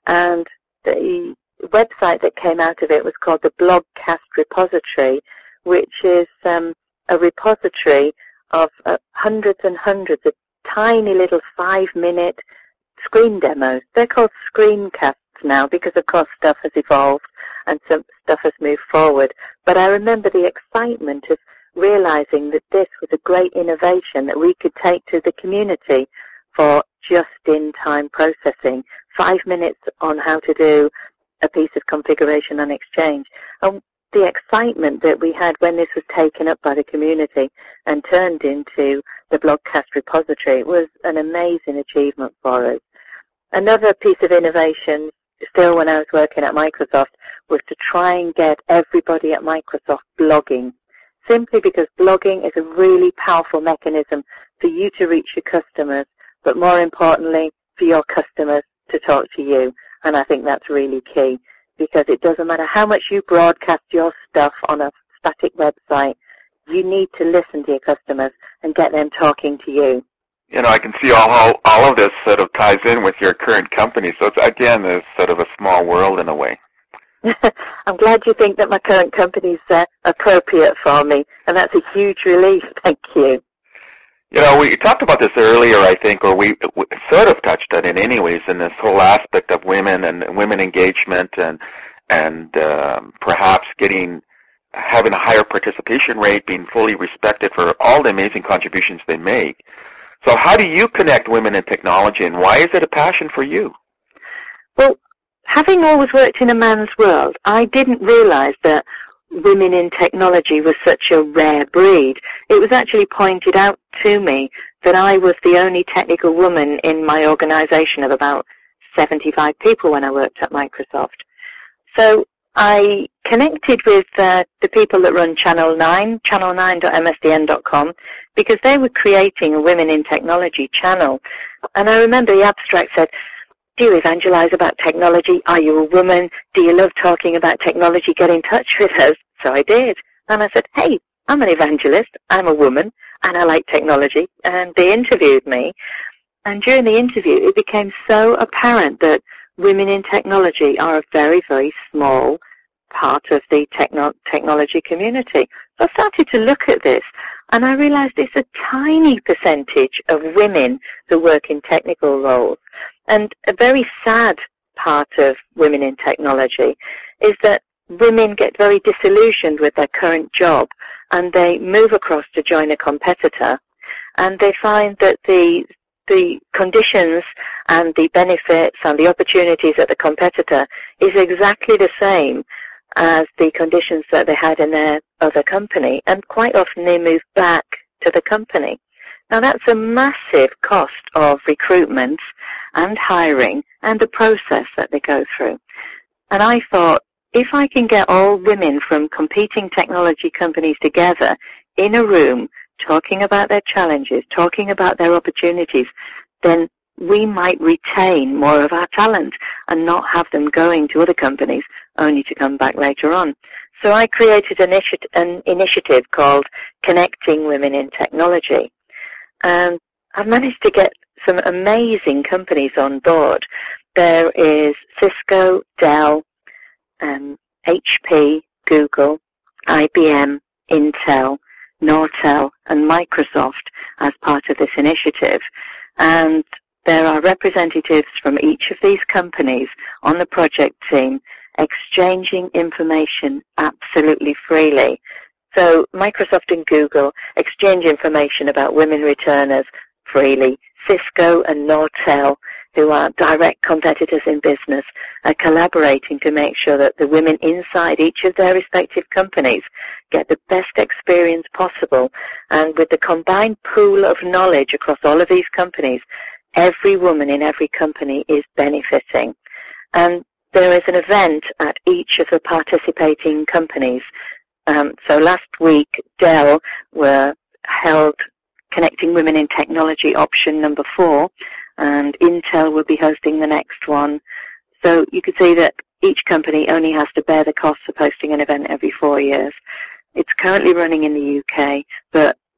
And the website that came out of it was called the Blogcast Repository, which is um, a repository of uh, hundreds and hundreds of tiny little five-minute screen demos. They're called screencasts now because, of course, stuff has evolved and some stuff has moved forward. But I remember the excitement of realizing that this was a great innovation that we could take to the community for just-in-time processing, five minutes on how to do a piece of configuration and exchange. And the excitement that we had when this was taken up by the community and turned into the Blogcast repository was an amazing achievement for us. Another piece of innovation, still when I was working at Microsoft, was to try and get everybody at Microsoft blogging, simply because blogging is a really powerful mechanism for you to reach your customers, but more importantly, for your customers to talk to you. And I think that's really key, because it doesn't matter how much you broadcast your stuff on a static website, you need to listen to your customers and get them talking to you. You know, I can see all how all of this sort of ties in with your current company. So it's, again, it's sort of a small world in a way. I'm glad you think that my current company is uh, appropriate for me, and that's a huge relief. Thank you. You know, we talked about this earlier, I think, or we, we sort of touched on it anyways, in this whole aspect of women and women engagement and and um, perhaps getting having a higher participation rate, being fully respected for all the amazing contributions they make. So how do you connect women in technology, and why is it a passion for you? Well, having always worked in a man's world, I didn't realize that women in technology was such a rare breed. It was actually pointed out to me that I was the only technical woman in my organization of about seventy-five people when I worked at Microsoft. So I connected with uh, the people that run Channel nine, channel nine dot m s d n dot com, because they were creating a Women in Technology channel. And I remember the abstract said, "Do you evangelize about technology? Are you a woman? Do you love talking about technology? Get in touch with us." So I did. And I said, "Hey, I'm an evangelist, I'm a woman, and I like technology." And they interviewed me. And during the interview, it became so apparent that women in technology are a very, very small part of the techno- technology community. So I started to look at this, and I realized it's a tiny percentage of women who work in technical roles. And a very sad part of women in technology is that women get very disillusioned with their current job, and they move across to join a competitor, and they find that the the conditions and the benefits and the opportunities at the competitor is exactly the same as the conditions that they had in their other company, and quite often they move back to the company. Now that's a massive cost of recruitment and hiring and the process that they go through. And I thought, if I can get all women from competing technology companies together in a room talking about their challenges, talking about their opportunities, then we might retain more of our talent and not have them going to other companies only to come back later on. So I created an, initi- an initiative called Connecting Women in Technology. And I've managed to get some amazing companies on board. There is Cisco, Dell, um, H P, Google, I B M, Intel, Nortel, and Microsoft as part of this initiative. And there are representatives from each of these companies on the project team exchanging information absolutely freely. So Microsoft and Google exchange information about women returners freely. Cisco and Nortel, who are direct competitors in business, are collaborating to make sure that the women inside each of their respective companies get the best experience possible. And with the combined pool of knowledge across all of these companies, every woman in every company is benefiting. And there is an event at each of the participating companies. Um, so last week, Dell were held Connecting Women in Technology option number four, and Intel will be hosting the next one. So you could see that each company only has to bear the costs of hosting an event every four years. It's currently running in the U K, but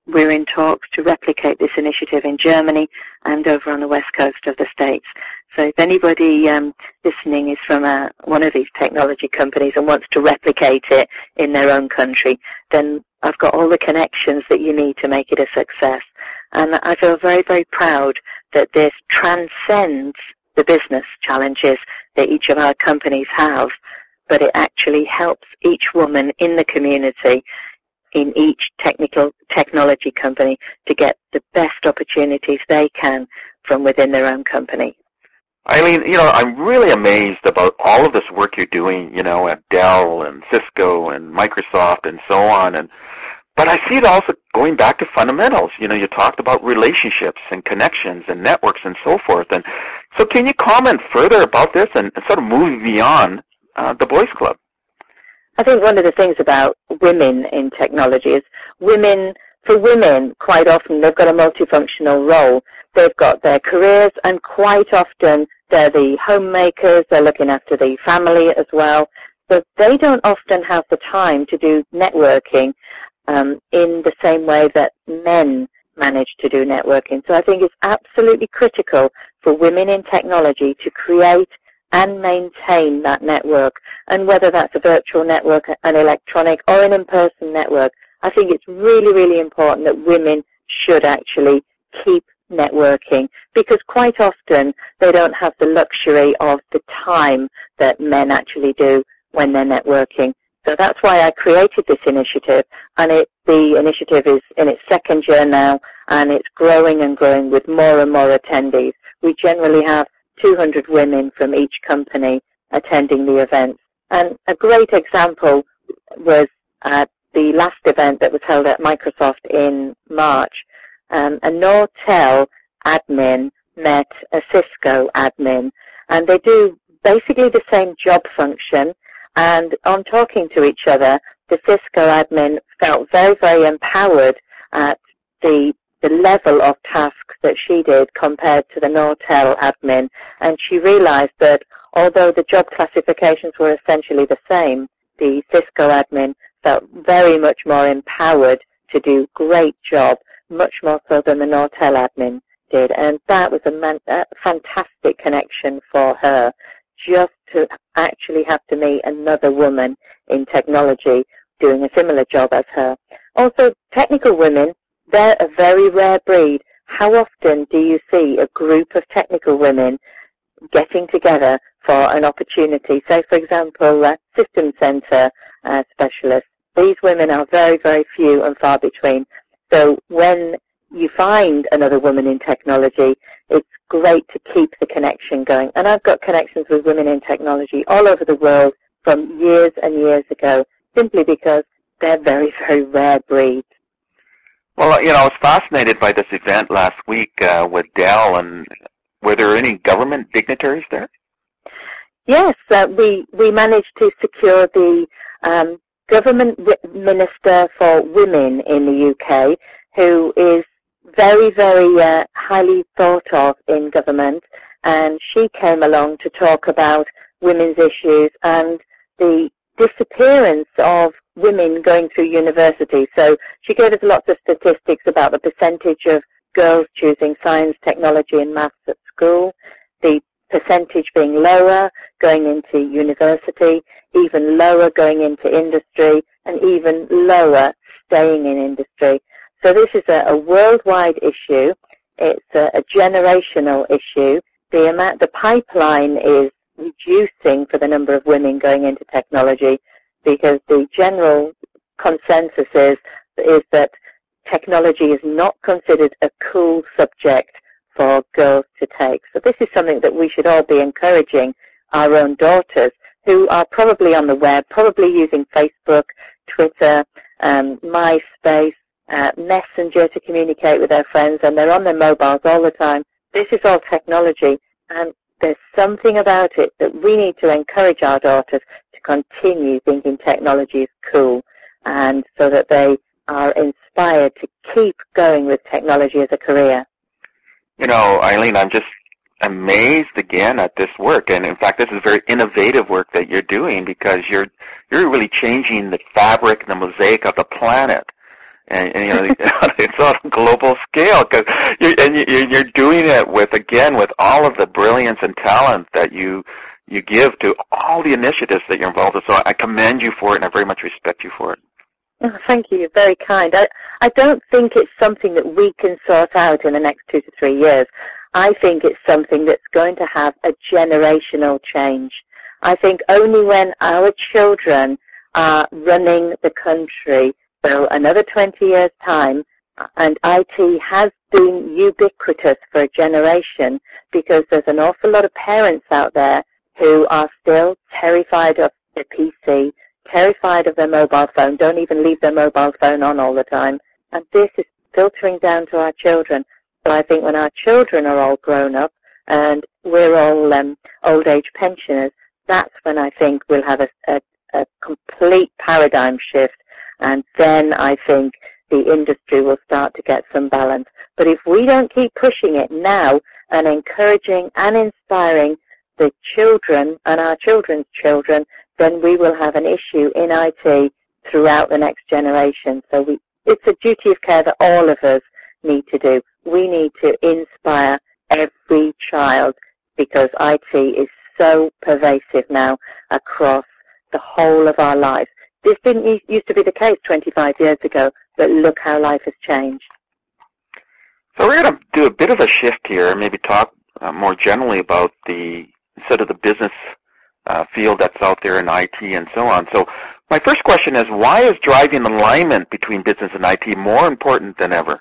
we're in talks to replicate this initiative in Germany and over on the west coast of the States. So if anybody um, listening is from a, one of these technology companies and wants to replicate it in their own country, then I've got all the connections that you need to make it a success. And I feel very, very proud that this transcends the business challenges that each of our companies have, but it actually helps each woman in the community, in each technical technology company, to get the best opportunities they can from within their own company. Eileen, you know, I'm really amazed about all of this work you're doing, you know, at Dell and Cisco and Microsoft and so on. And but I see it also going back to fundamentals. You know, you talked about relationships and connections and networks and so forth. And so can you comment further about this and sort of move beyond uh, the Boys Club? I think one of the things about women in technology is women, for women, quite often they've got a multifunctional role. They've got their careers, and quite often they're the homemakers, they're looking after the family as well. But they don't often have the time to do networking um, in the same way that men manage to do networking. So I think it's absolutely critical for women in technology to create and maintain that network. And whether that's a virtual network, an electronic, or an in-person network, I think it's really, really important that women should actually keep networking, because quite often they don't have the luxury of the time that men actually do when they're networking. So that's why I created this initiative, and it, the initiative is in its second year now, and it's growing and growing with more and more attendees. We generally have two hundred women from each company attending the event. And a great example was at the last event that was held at Microsoft in March. Um, a Nortel admin met a Cisco admin, and they do basically the same job function. And on talking to each other, the Cisco admin felt very, very empowered at the the level of tasks that she did compared to the Nortel admin. And she realized that although the job classifications were essentially the same, the Cisco admin felt very much more empowered to do a great job, much more so than the Nortel admin did. And that was a, man, a fantastic connection for her, just to actually have to meet another woman in technology doing a similar job as her. Also, technical women, they're a very rare breed. How often do you see a group of technical women getting together for an opportunity? Say, for example, uh, system center uh, specialists. These women are very, very few and far between. So when you find another woman in technology, it's great to keep the connection going. And I've got connections with women in technology all over the world from years and years ago, simply because they're very, very rare breeds. Well, you know, I was fascinated by this event last week uh, with Dell, and were there any government dignitaries there? Yes, uh, we, we managed to secure the um, government minister for women in the U K, who is very, very uh, highly thought of in government, and she came along to talk about women's issues and the disappearance of women going through university. So she gave us lots of statistics about the percentage of girls choosing science, technology and maths at school, the percentage being lower going into university, even lower going into industry, and even lower staying in industry. So this is a, a worldwide issue. It's a, a generational issue. The amount, the pipeline is reducing for the number of women going into technology, because the general consensus is, is that technology is not considered a cool subject for girls to take. So this is something that we should all be encouraging our own daughters, who are probably on the web, probably using Facebook, Twitter, um, MySpace, uh, Messenger to communicate with their friends, and they're on their mobiles all the time. This is all technology, and there's something about it that we need to encourage our daughters to continue thinking technology is cool, and so that they are inspired to keep going with technology as a career. You know, Eileen, I'm just amazed again at this work, and in fact, this is very innovative work that you're doing, because you're you're really changing the fabric, the mosaic of the planet. And, and you know, it's on a global scale, cause you're, and you're doing it with, again, with all of the brilliance and talent that you you give to all the initiatives that you're involved in. So I commend you for it, and I very much respect you for it. Oh, thank you. You're very kind. I, I don't think it's something that we can sort out in the next two to three years. I think it's something that's going to have a generational change. I think only when our children are running the country, so another twenty years' time, and I T has been ubiquitous for a generation, because there's an awful lot of parents out there who are still terrified of the P C, terrified of their mobile phone, don't even leave their mobile phone on all the time. And this is filtering down to our children. So I think when our children are all grown up and we're all um, old-age pensioners, that's when I think we'll have a, a, a complete paradigm shift. And then I think the industry will start to get some balance. But if we don't keep pushing it now and encouraging and inspiring the children and our children's children, then we will have an issue in I T throughout the next generation. So we, it's a duty of care that all of us need to do. We need to inspire every child, because I T is so pervasive now across the whole of our lives. This didn't used to be the case twenty-five years ago, but look how life has changed. So we're going to do a bit of a shift here and maybe talk uh, more generally about the, instead of the business uh, field that's out there in I T and so on. So my first question is, why is driving alignment between business and I T more important than ever?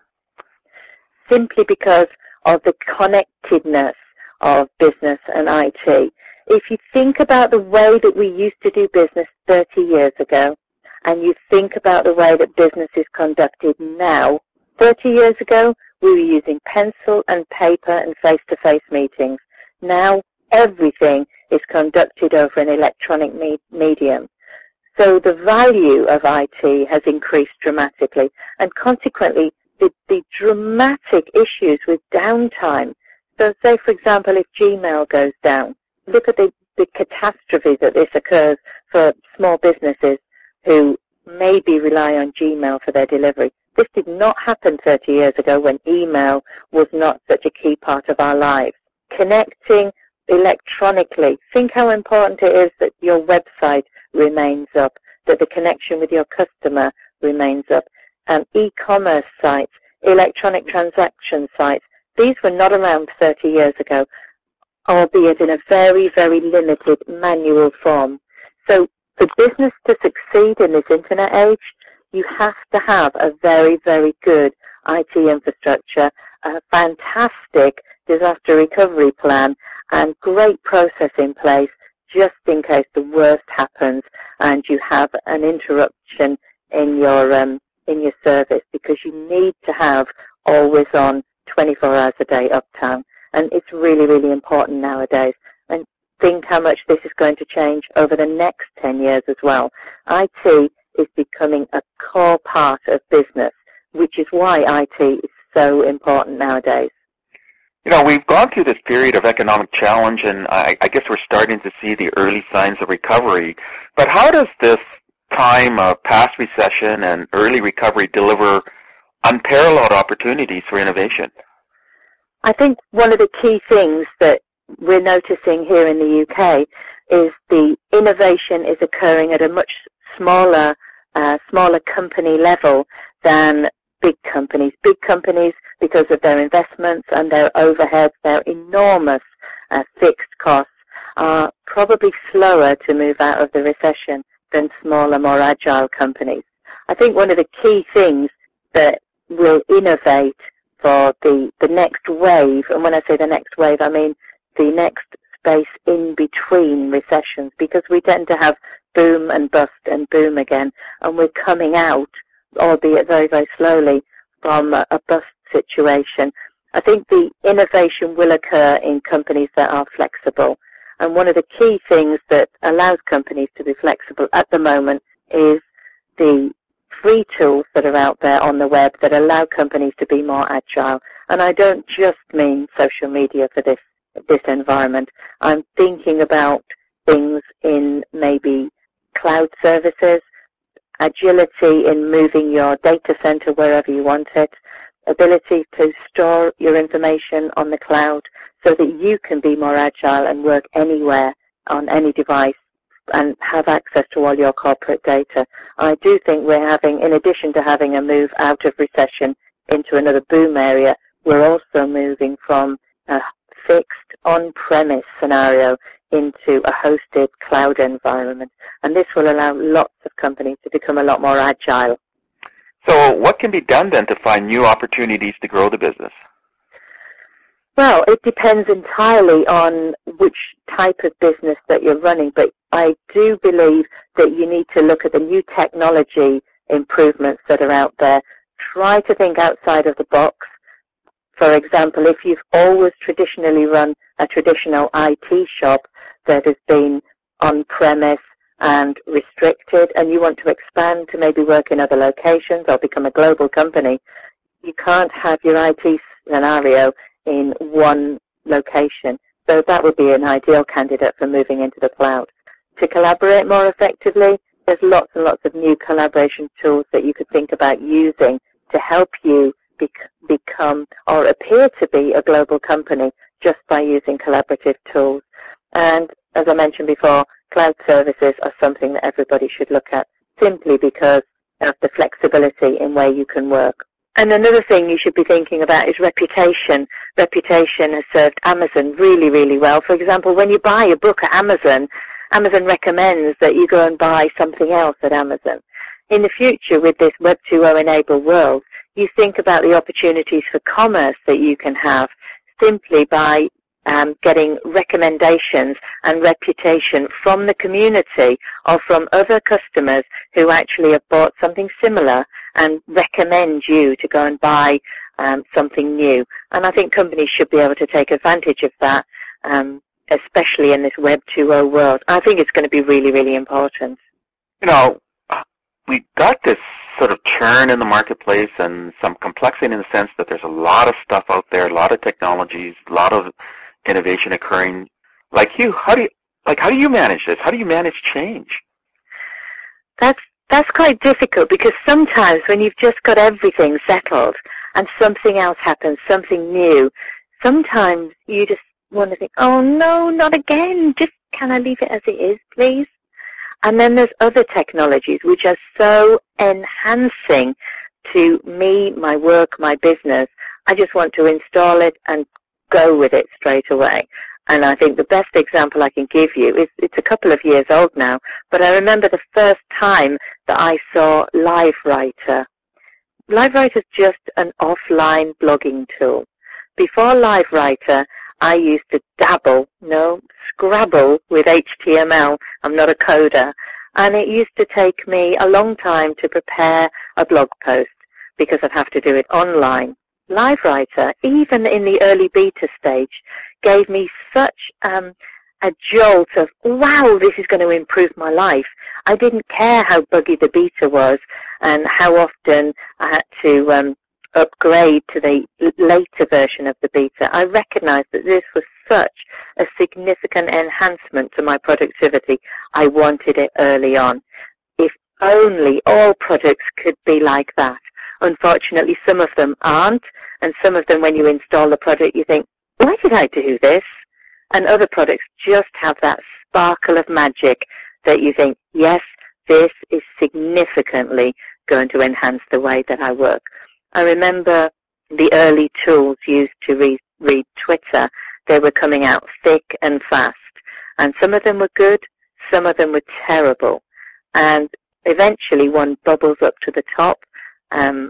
Simply because of the connectedness of business and I T. If you think about the way that we used to do business thirty years ago, and you think about the way that business is conducted now, thirty years ago we were using pencil and paper and face-to-face meetings. Now everything is conducted over an electronic me- medium. So the value of I T has increased dramatically, and consequently the, the dramatic issues with downtime. So say, for example, if Gmail goes down, look at the, the catastrophe that this occurs for small businesses who maybe rely on Gmail for their delivery. This did not happen thirty years ago when email was not such a key part of our lives. Connecting electronically. Think how important it is that your website remains up, that the connection with your customer remains up. Um, e-commerce sites, electronic transaction sites, these were not around thirty years ago, albeit in a very, very limited manual form. So for business to succeed in this internet age, you have to have a very, very good I T infrastructure, a fantastic disaster recovery plan, and great process in place just in case the worst happens and you have an interruption in your um, in your service, because you need to have always on twenty-four hours a day uptime. And it's really, really important nowadays. And think how much this is going to change over the next ten years as well. I T is becoming a core part of business, which is why I T is so important nowadays. You know, we've gone through this period of economic challenge, and I, I guess we're starting to see the early signs of recovery. But how does this time of past recession and early recovery deliver unparalleled opportunities for innovation? I think one of the key things that we're noticing here in the U K is the innovation is occurring at a much smaller, uh, smaller company level than big companies. Big companies, because of their investments and their overheads, their enormous uh, fixed costs, are probably slower to move out of the recession than smaller, more agile companies. I think one of the key things that will innovate for the, the next wave, and when I say the next wave, I mean the next space in between recessions, because we tend to have boom and bust and boom again, and we're coming out, albeit very, very slowly, from a, a bust situation. I think the innovation will occur in companies that are flexible. And one of the key things that allows companies to be flexible at the moment is the free tools that are out there on the web that allow companies to be more agile. And I don't just mean social media for this, this environment. I'm thinking about things in maybe cloud services, agility in moving your data center wherever you want it, ability to store your information on the cloud so that you can be more agile and work anywhere on any device and have access to all your corporate data. I do think we're having, in addition to having a move out of recession into another boom area, we're also moving from a fixed on-premise scenario into a hosted cloud environment. And this will allow lots of companies to become a lot more agile. So what can be done then to find new opportunities to grow the business? Well, it depends entirely on which type of business that you're running, but I do believe that you need to look at the new technology improvements that are out there. Try to think outside of the box. For example, if you've always traditionally run a traditional I T shop that has been on-premise and restricted, and you want to expand to maybe work in other locations or become a global company, you can't have your I T scenario in one location. So that would be an ideal candidate for moving into the cloud. To collaborate more effectively, there's lots and lots of new collaboration tools that you could think about using to help you bec- become or appear to be a global company just by using collaborative tools. And as I mentioned before, cloud services are something that everybody should look at simply because of the flexibility in where you can work. And another thing you should be thinking about is reputation. Reputation has served Amazon really, really well. For example, when you buy a book at Amazon, Amazon recommends that you go and buy something else at Amazon. In the future, with this Web two point oh enabled world, you think about the opportunities for commerce that you can have simply by Um, getting recommendations and reputation from the community or from other customers who actually have bought something similar and recommend you to go and buy um, something new. And I think companies should be able to take advantage of that, um, especially in this Web two point oh world. I think it's going to be really, really important. You know, we got this sort of churn in the marketplace and some complexity in the sense that there's a lot of stuff out there, a lot of technologies, a lot of innovation occurring. Like you, how do you, like, how do you manage this? How do you manage change? That's that's quite difficult because sometimes when you've just got everything settled and something else happens, something new, sometimes you just want to think, oh no, not again. Just can I leave it as it is, please? And then there's other technologies which are so enhancing to me, my work, my business. I just want to install it and go with it straight away. And I think the best example I can give you is, it's a couple of years old now, but I remember the first time that I saw LiveWriter. LiveWriter is just an offline blogging tool. Before LiveWriter, I used to dabble, no, scrabble with H T M L. I'm not a coder. And it used to take me a long time to prepare a blog post because I'd have to do it online. LiveWriter, even in the early beta stage, gave me such um, a jolt of, wow, this is going to improve my life. I didn't care how buggy the beta was and how often I had to um, upgrade to the later version of the beta. I recognized that this was such a significant enhancement to my productivity. I wanted it early on. If only all products could be like that. Unfortunately, some of them aren't, and some of them, when you install the product, you think, why did I do this? And other products just have that sparkle of magic that you think, yes, this is significantly going to enhance the way that I work. I remember the early tools used to read, read Twitter. They were coming out thick and fast, and some of them were good, some of them were terrible. And eventually one bubbles up to the top, um,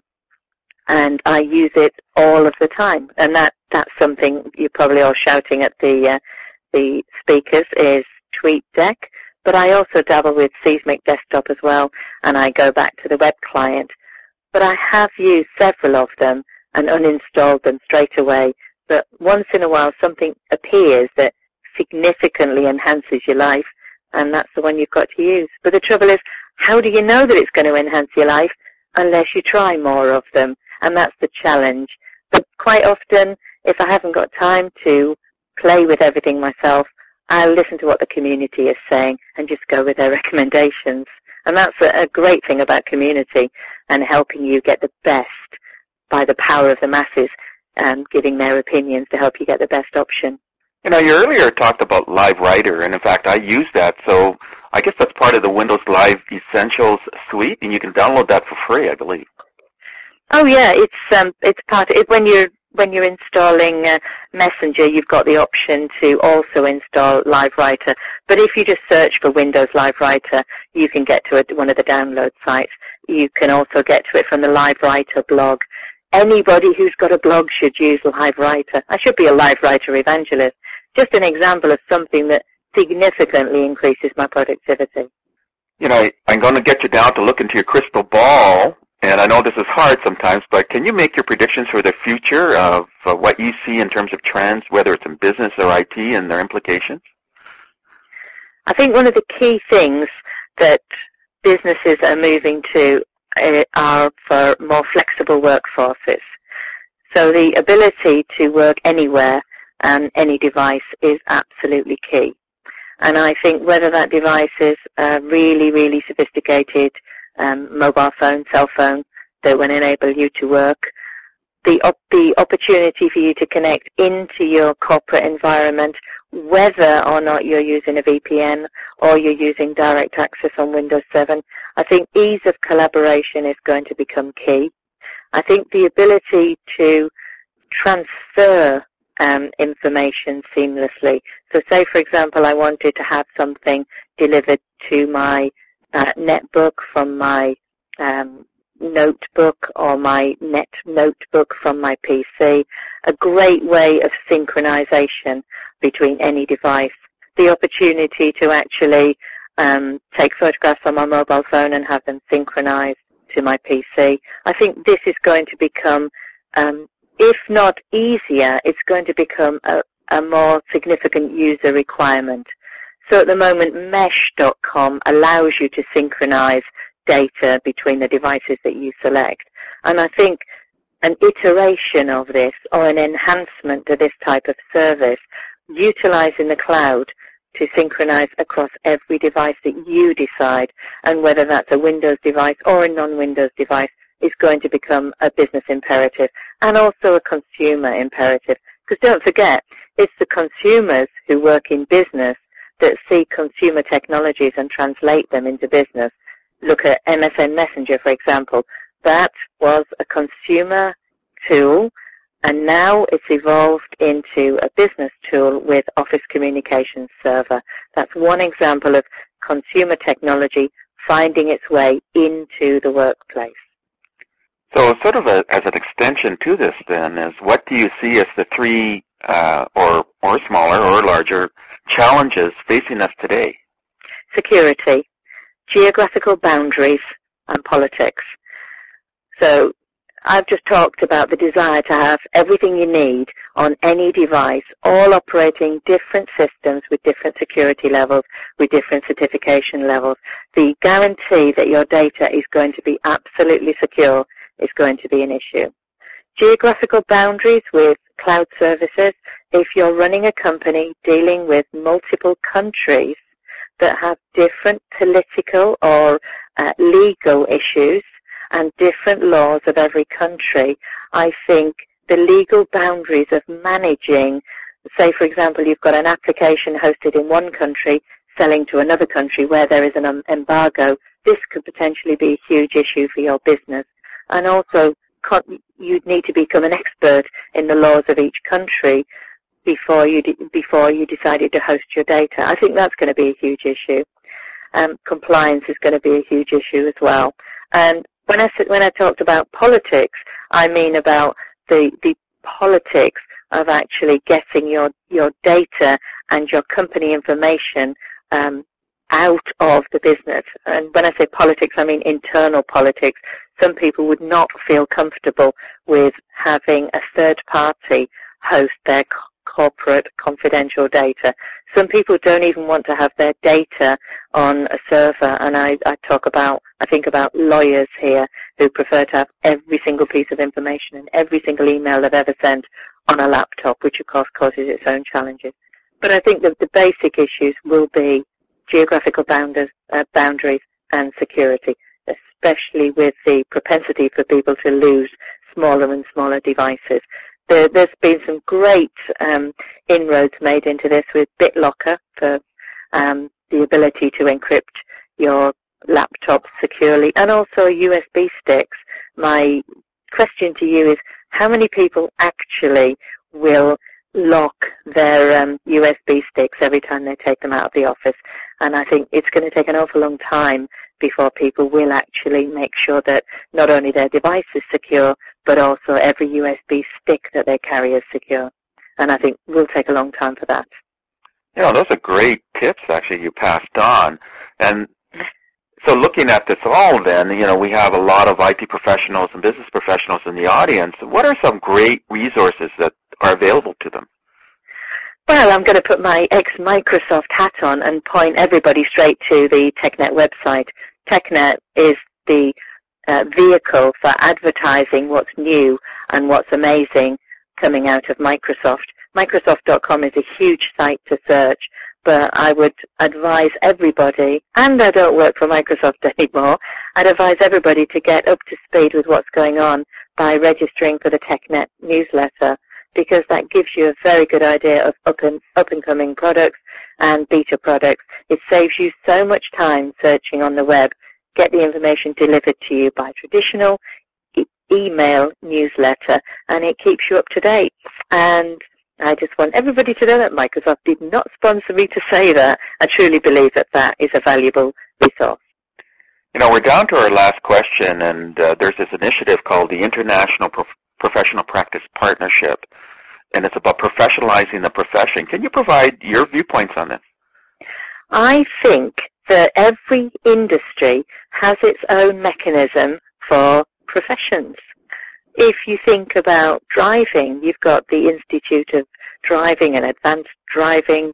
and I use it all of the time. And that, that's something you're probably all shouting at the uh, the speakers is TweetDeck. But I also dabble with Seismic Desktop as well, and I go back to the web client. But I have used several of them and uninstalled them straight away. But once in a while something appears that significantly enhances your life, and that's the one you've got to use. But the trouble is, how do you know that it's going to enhance your life unless you try more of them? And that's the challenge. But quite often, if I haven't got time to play with everything myself, I'll listen to what the community is saying and just go with their recommendations. And that's a, a great thing about community and helping you get the best by the power of the masses, um, giving their opinions to help you get the best option. You know, you earlier talked about Live Writer, and in fact, I use that, so I guess that's part of the Windows Live Essentials suite, and you can download that for free, I believe. Oh yeah, it's um, it's part of it. When you're when you're installing uh, Messenger, you've got the option to also install Live Writer. But if you just search for Windows Live Writer, you can get to it, one of the download sites. You can also get to it from the Live Writer blog. Anybody who's got a blog should use Live Writer. I should be a Live Writer evangelist. Just an example of something that significantly increases my productivity. You know, I'm going to get you down to look into your crystal ball, and I know this is hard sometimes, but can you make your predictions for the future of uh, what you see in terms of trends, whether it's in business or I T, and their implications? I think one of the key things that businesses are moving to uh, are for more flexible workforces. So the ability to work anywhere and any device is absolutely key. And I think whether that device is a really, really sophisticated um, mobile phone, cell phone that will enable you to work, the, op the opportunity for you to connect into your corporate environment, whether or not you're using a V P N or you're using direct access on Windows seven, I think ease of collaboration is going to become key. I think the ability to transfer Um, information seamlessly. So say, for example, I wanted to have something delivered to my uh, netbook from my um, notebook or my net notebook from my P C. A great way of synchronization between any device. The opportunity to actually um, take photographs on my mobile phone and have them synchronized to my P C. I think this is going to become um, if not easier, it's going to become a, a more significant user requirement. So at the moment, mesh dot com allows you to synchronize data between the devices that you select. And I think an iteration of this or an enhancement to this type of service, utilizing the cloud to synchronize across every device that you decide, and whether that's a Windows device or a non-Windows device, is going to become a business imperative and also a consumer imperative. Because don't forget, it's the consumers who work in business that see consumer technologies and translate them into business. Look at M S N Messenger, for example. That was a consumer tool, and now it's evolved into a business tool with Office Communications Server. That's one example of consumer technology finding its way into the workplace. So sort of a, as an extension to this then is, what do you see as the three uh, or, or smaller or larger challenges facing us today? Security, geographical boundaries, and politics. So I've just talked about the desire to have everything you need on any device, all operating different systems with different security levels, with different certification levels. The guarantee that your data is going to be absolutely secure is going to be an issue. Geographical boundaries with cloud services. If you're running a company dealing with multiple countries that have different political or uh, legal issues and different laws of every country, I think the legal boundaries of managing, say for example you've got an application hosted in one country selling to another country where there is an embargo, this could potentially be a huge issue for your business. And also you'd need to become an expert in the laws of each country before you, de before you decided to host your data. I think that's going to be a huge issue. Um, compliance is going to be a huge issue as well. And When I, when I talked about politics, I mean about the, the politics of actually getting your, your data and your company information um, out of the business. And when I say politics, I mean internal politics. Some people would not feel comfortable with having a third party host their corporate confidential data. Some people don't even want to have their data on a server, and I, I talk about, I think about lawyers here who prefer to have every single piece of information and every single email they've ever sent on a laptop, which of course causes its own challenges. But I think that the basic issues will be geographical boundaries, uh, boundaries and security, especially with the propensity for people to lose smaller and smaller devices. There, there's been some great um, inroads made into this with BitLocker for um, the ability to encrypt your laptop securely, and also U S B sticks. My question to you is, how many people actually will lock their um, U S B sticks every time they take them out of the office? And I think it's going to take an awful long time before people will actually make sure that not only their device is secure, but also every U S B stick that they carry is secure. And I think we'll take a long time for that. You know, those are great tips, actually, you passed on. And so looking at this all then, you know, we have a lot of I T professionals and business professionals in the audience. What are some great resources that are available to them? Well, I'm going to put my ex-Microsoft hat on and point everybody straight to the TechNet website. TechNet is the uh, vehicle for advertising what's new and what's amazing coming out of Microsoft. Microsoft dot com is a huge site to search, but I would advise everybody, and I don't work for Microsoft anymore, I'd advise everybody to get up to speed with what's going on by registering for the TechNet newsletter, because that gives you a very good idea of up and, up and coming products and beta products. It saves you so much time searching on the web. Get the information delivered to you by traditional e- email newsletter, and it keeps you up to date. And I just want everybody to know that Microsoft did not sponsor me to say that. I truly believe that that is a valuable resource. You know, we're down to our last question, and uh, there's this initiative called the International Prof- Professional Practice Partnership, and it's about professionalizing the profession. Can you provide your viewpoints on this? I think that every industry has its own mechanism for professions. If you think about driving, you've got the Institute of Driving and Advanced Driving.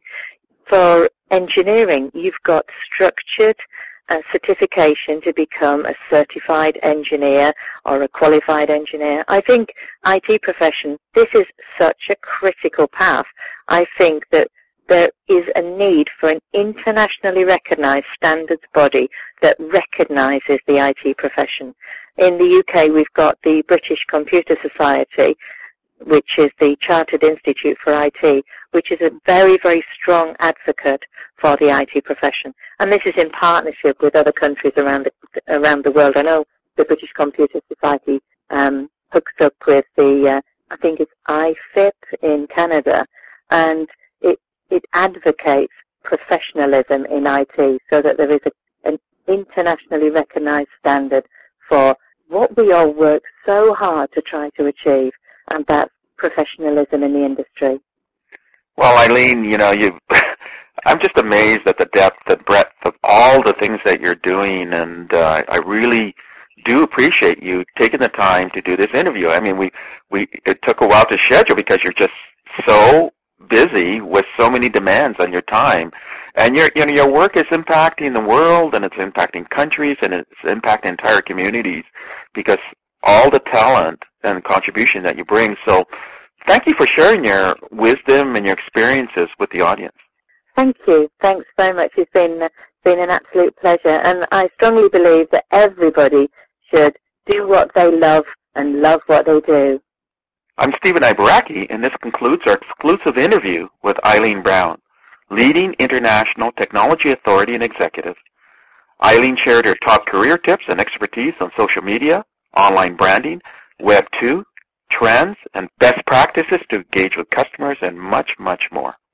For engineering, you've got structured uh, certification to become a certified engineer or a qualified engineer. I think I T profession, this is such a critical path. I think that there is a need for an internationally recognized standards body that recognizes the I T profession. In the U K, we've got the British Computer Society, which is the Chartered Institute for I T, which is a very, very strong advocate for the I T profession. And this is in partnership with other countries around the, around the world. I know the British Computer Society um, hooks up with the, uh, I think it's I F I P in Canada, and it It advocates professionalism in I T so that there is a, an internationally recognized standard for what we all work so hard to try to achieve, and that's professionalism in the industry. Well, Eileen, you know, you I'm just amazed at the depth and breadth of all the things that you're doing, and uh, I really do appreciate you taking the time to do this interview. I mean, we, we it took a while to schedule because you're just so busy with so many demands on your time, and your you know your work is impacting the world, and it's impacting countries, and it's impacting entire communities because all the talent and contribution that you bring. So thank you for sharing your wisdom and your experiences with the audience. Thank you. Thanks very much. It's been been an absolute pleasure, and I strongly believe that everybody should do what they love and love what they do. I'm Stephen Ibaraki, and this concludes our exclusive interview with Eileen Brown, leading international technology authority and executive. Eileen shared her top career tips and expertise on social media, online branding, Web two, trends, and best practices to engage with customers, and much, much more.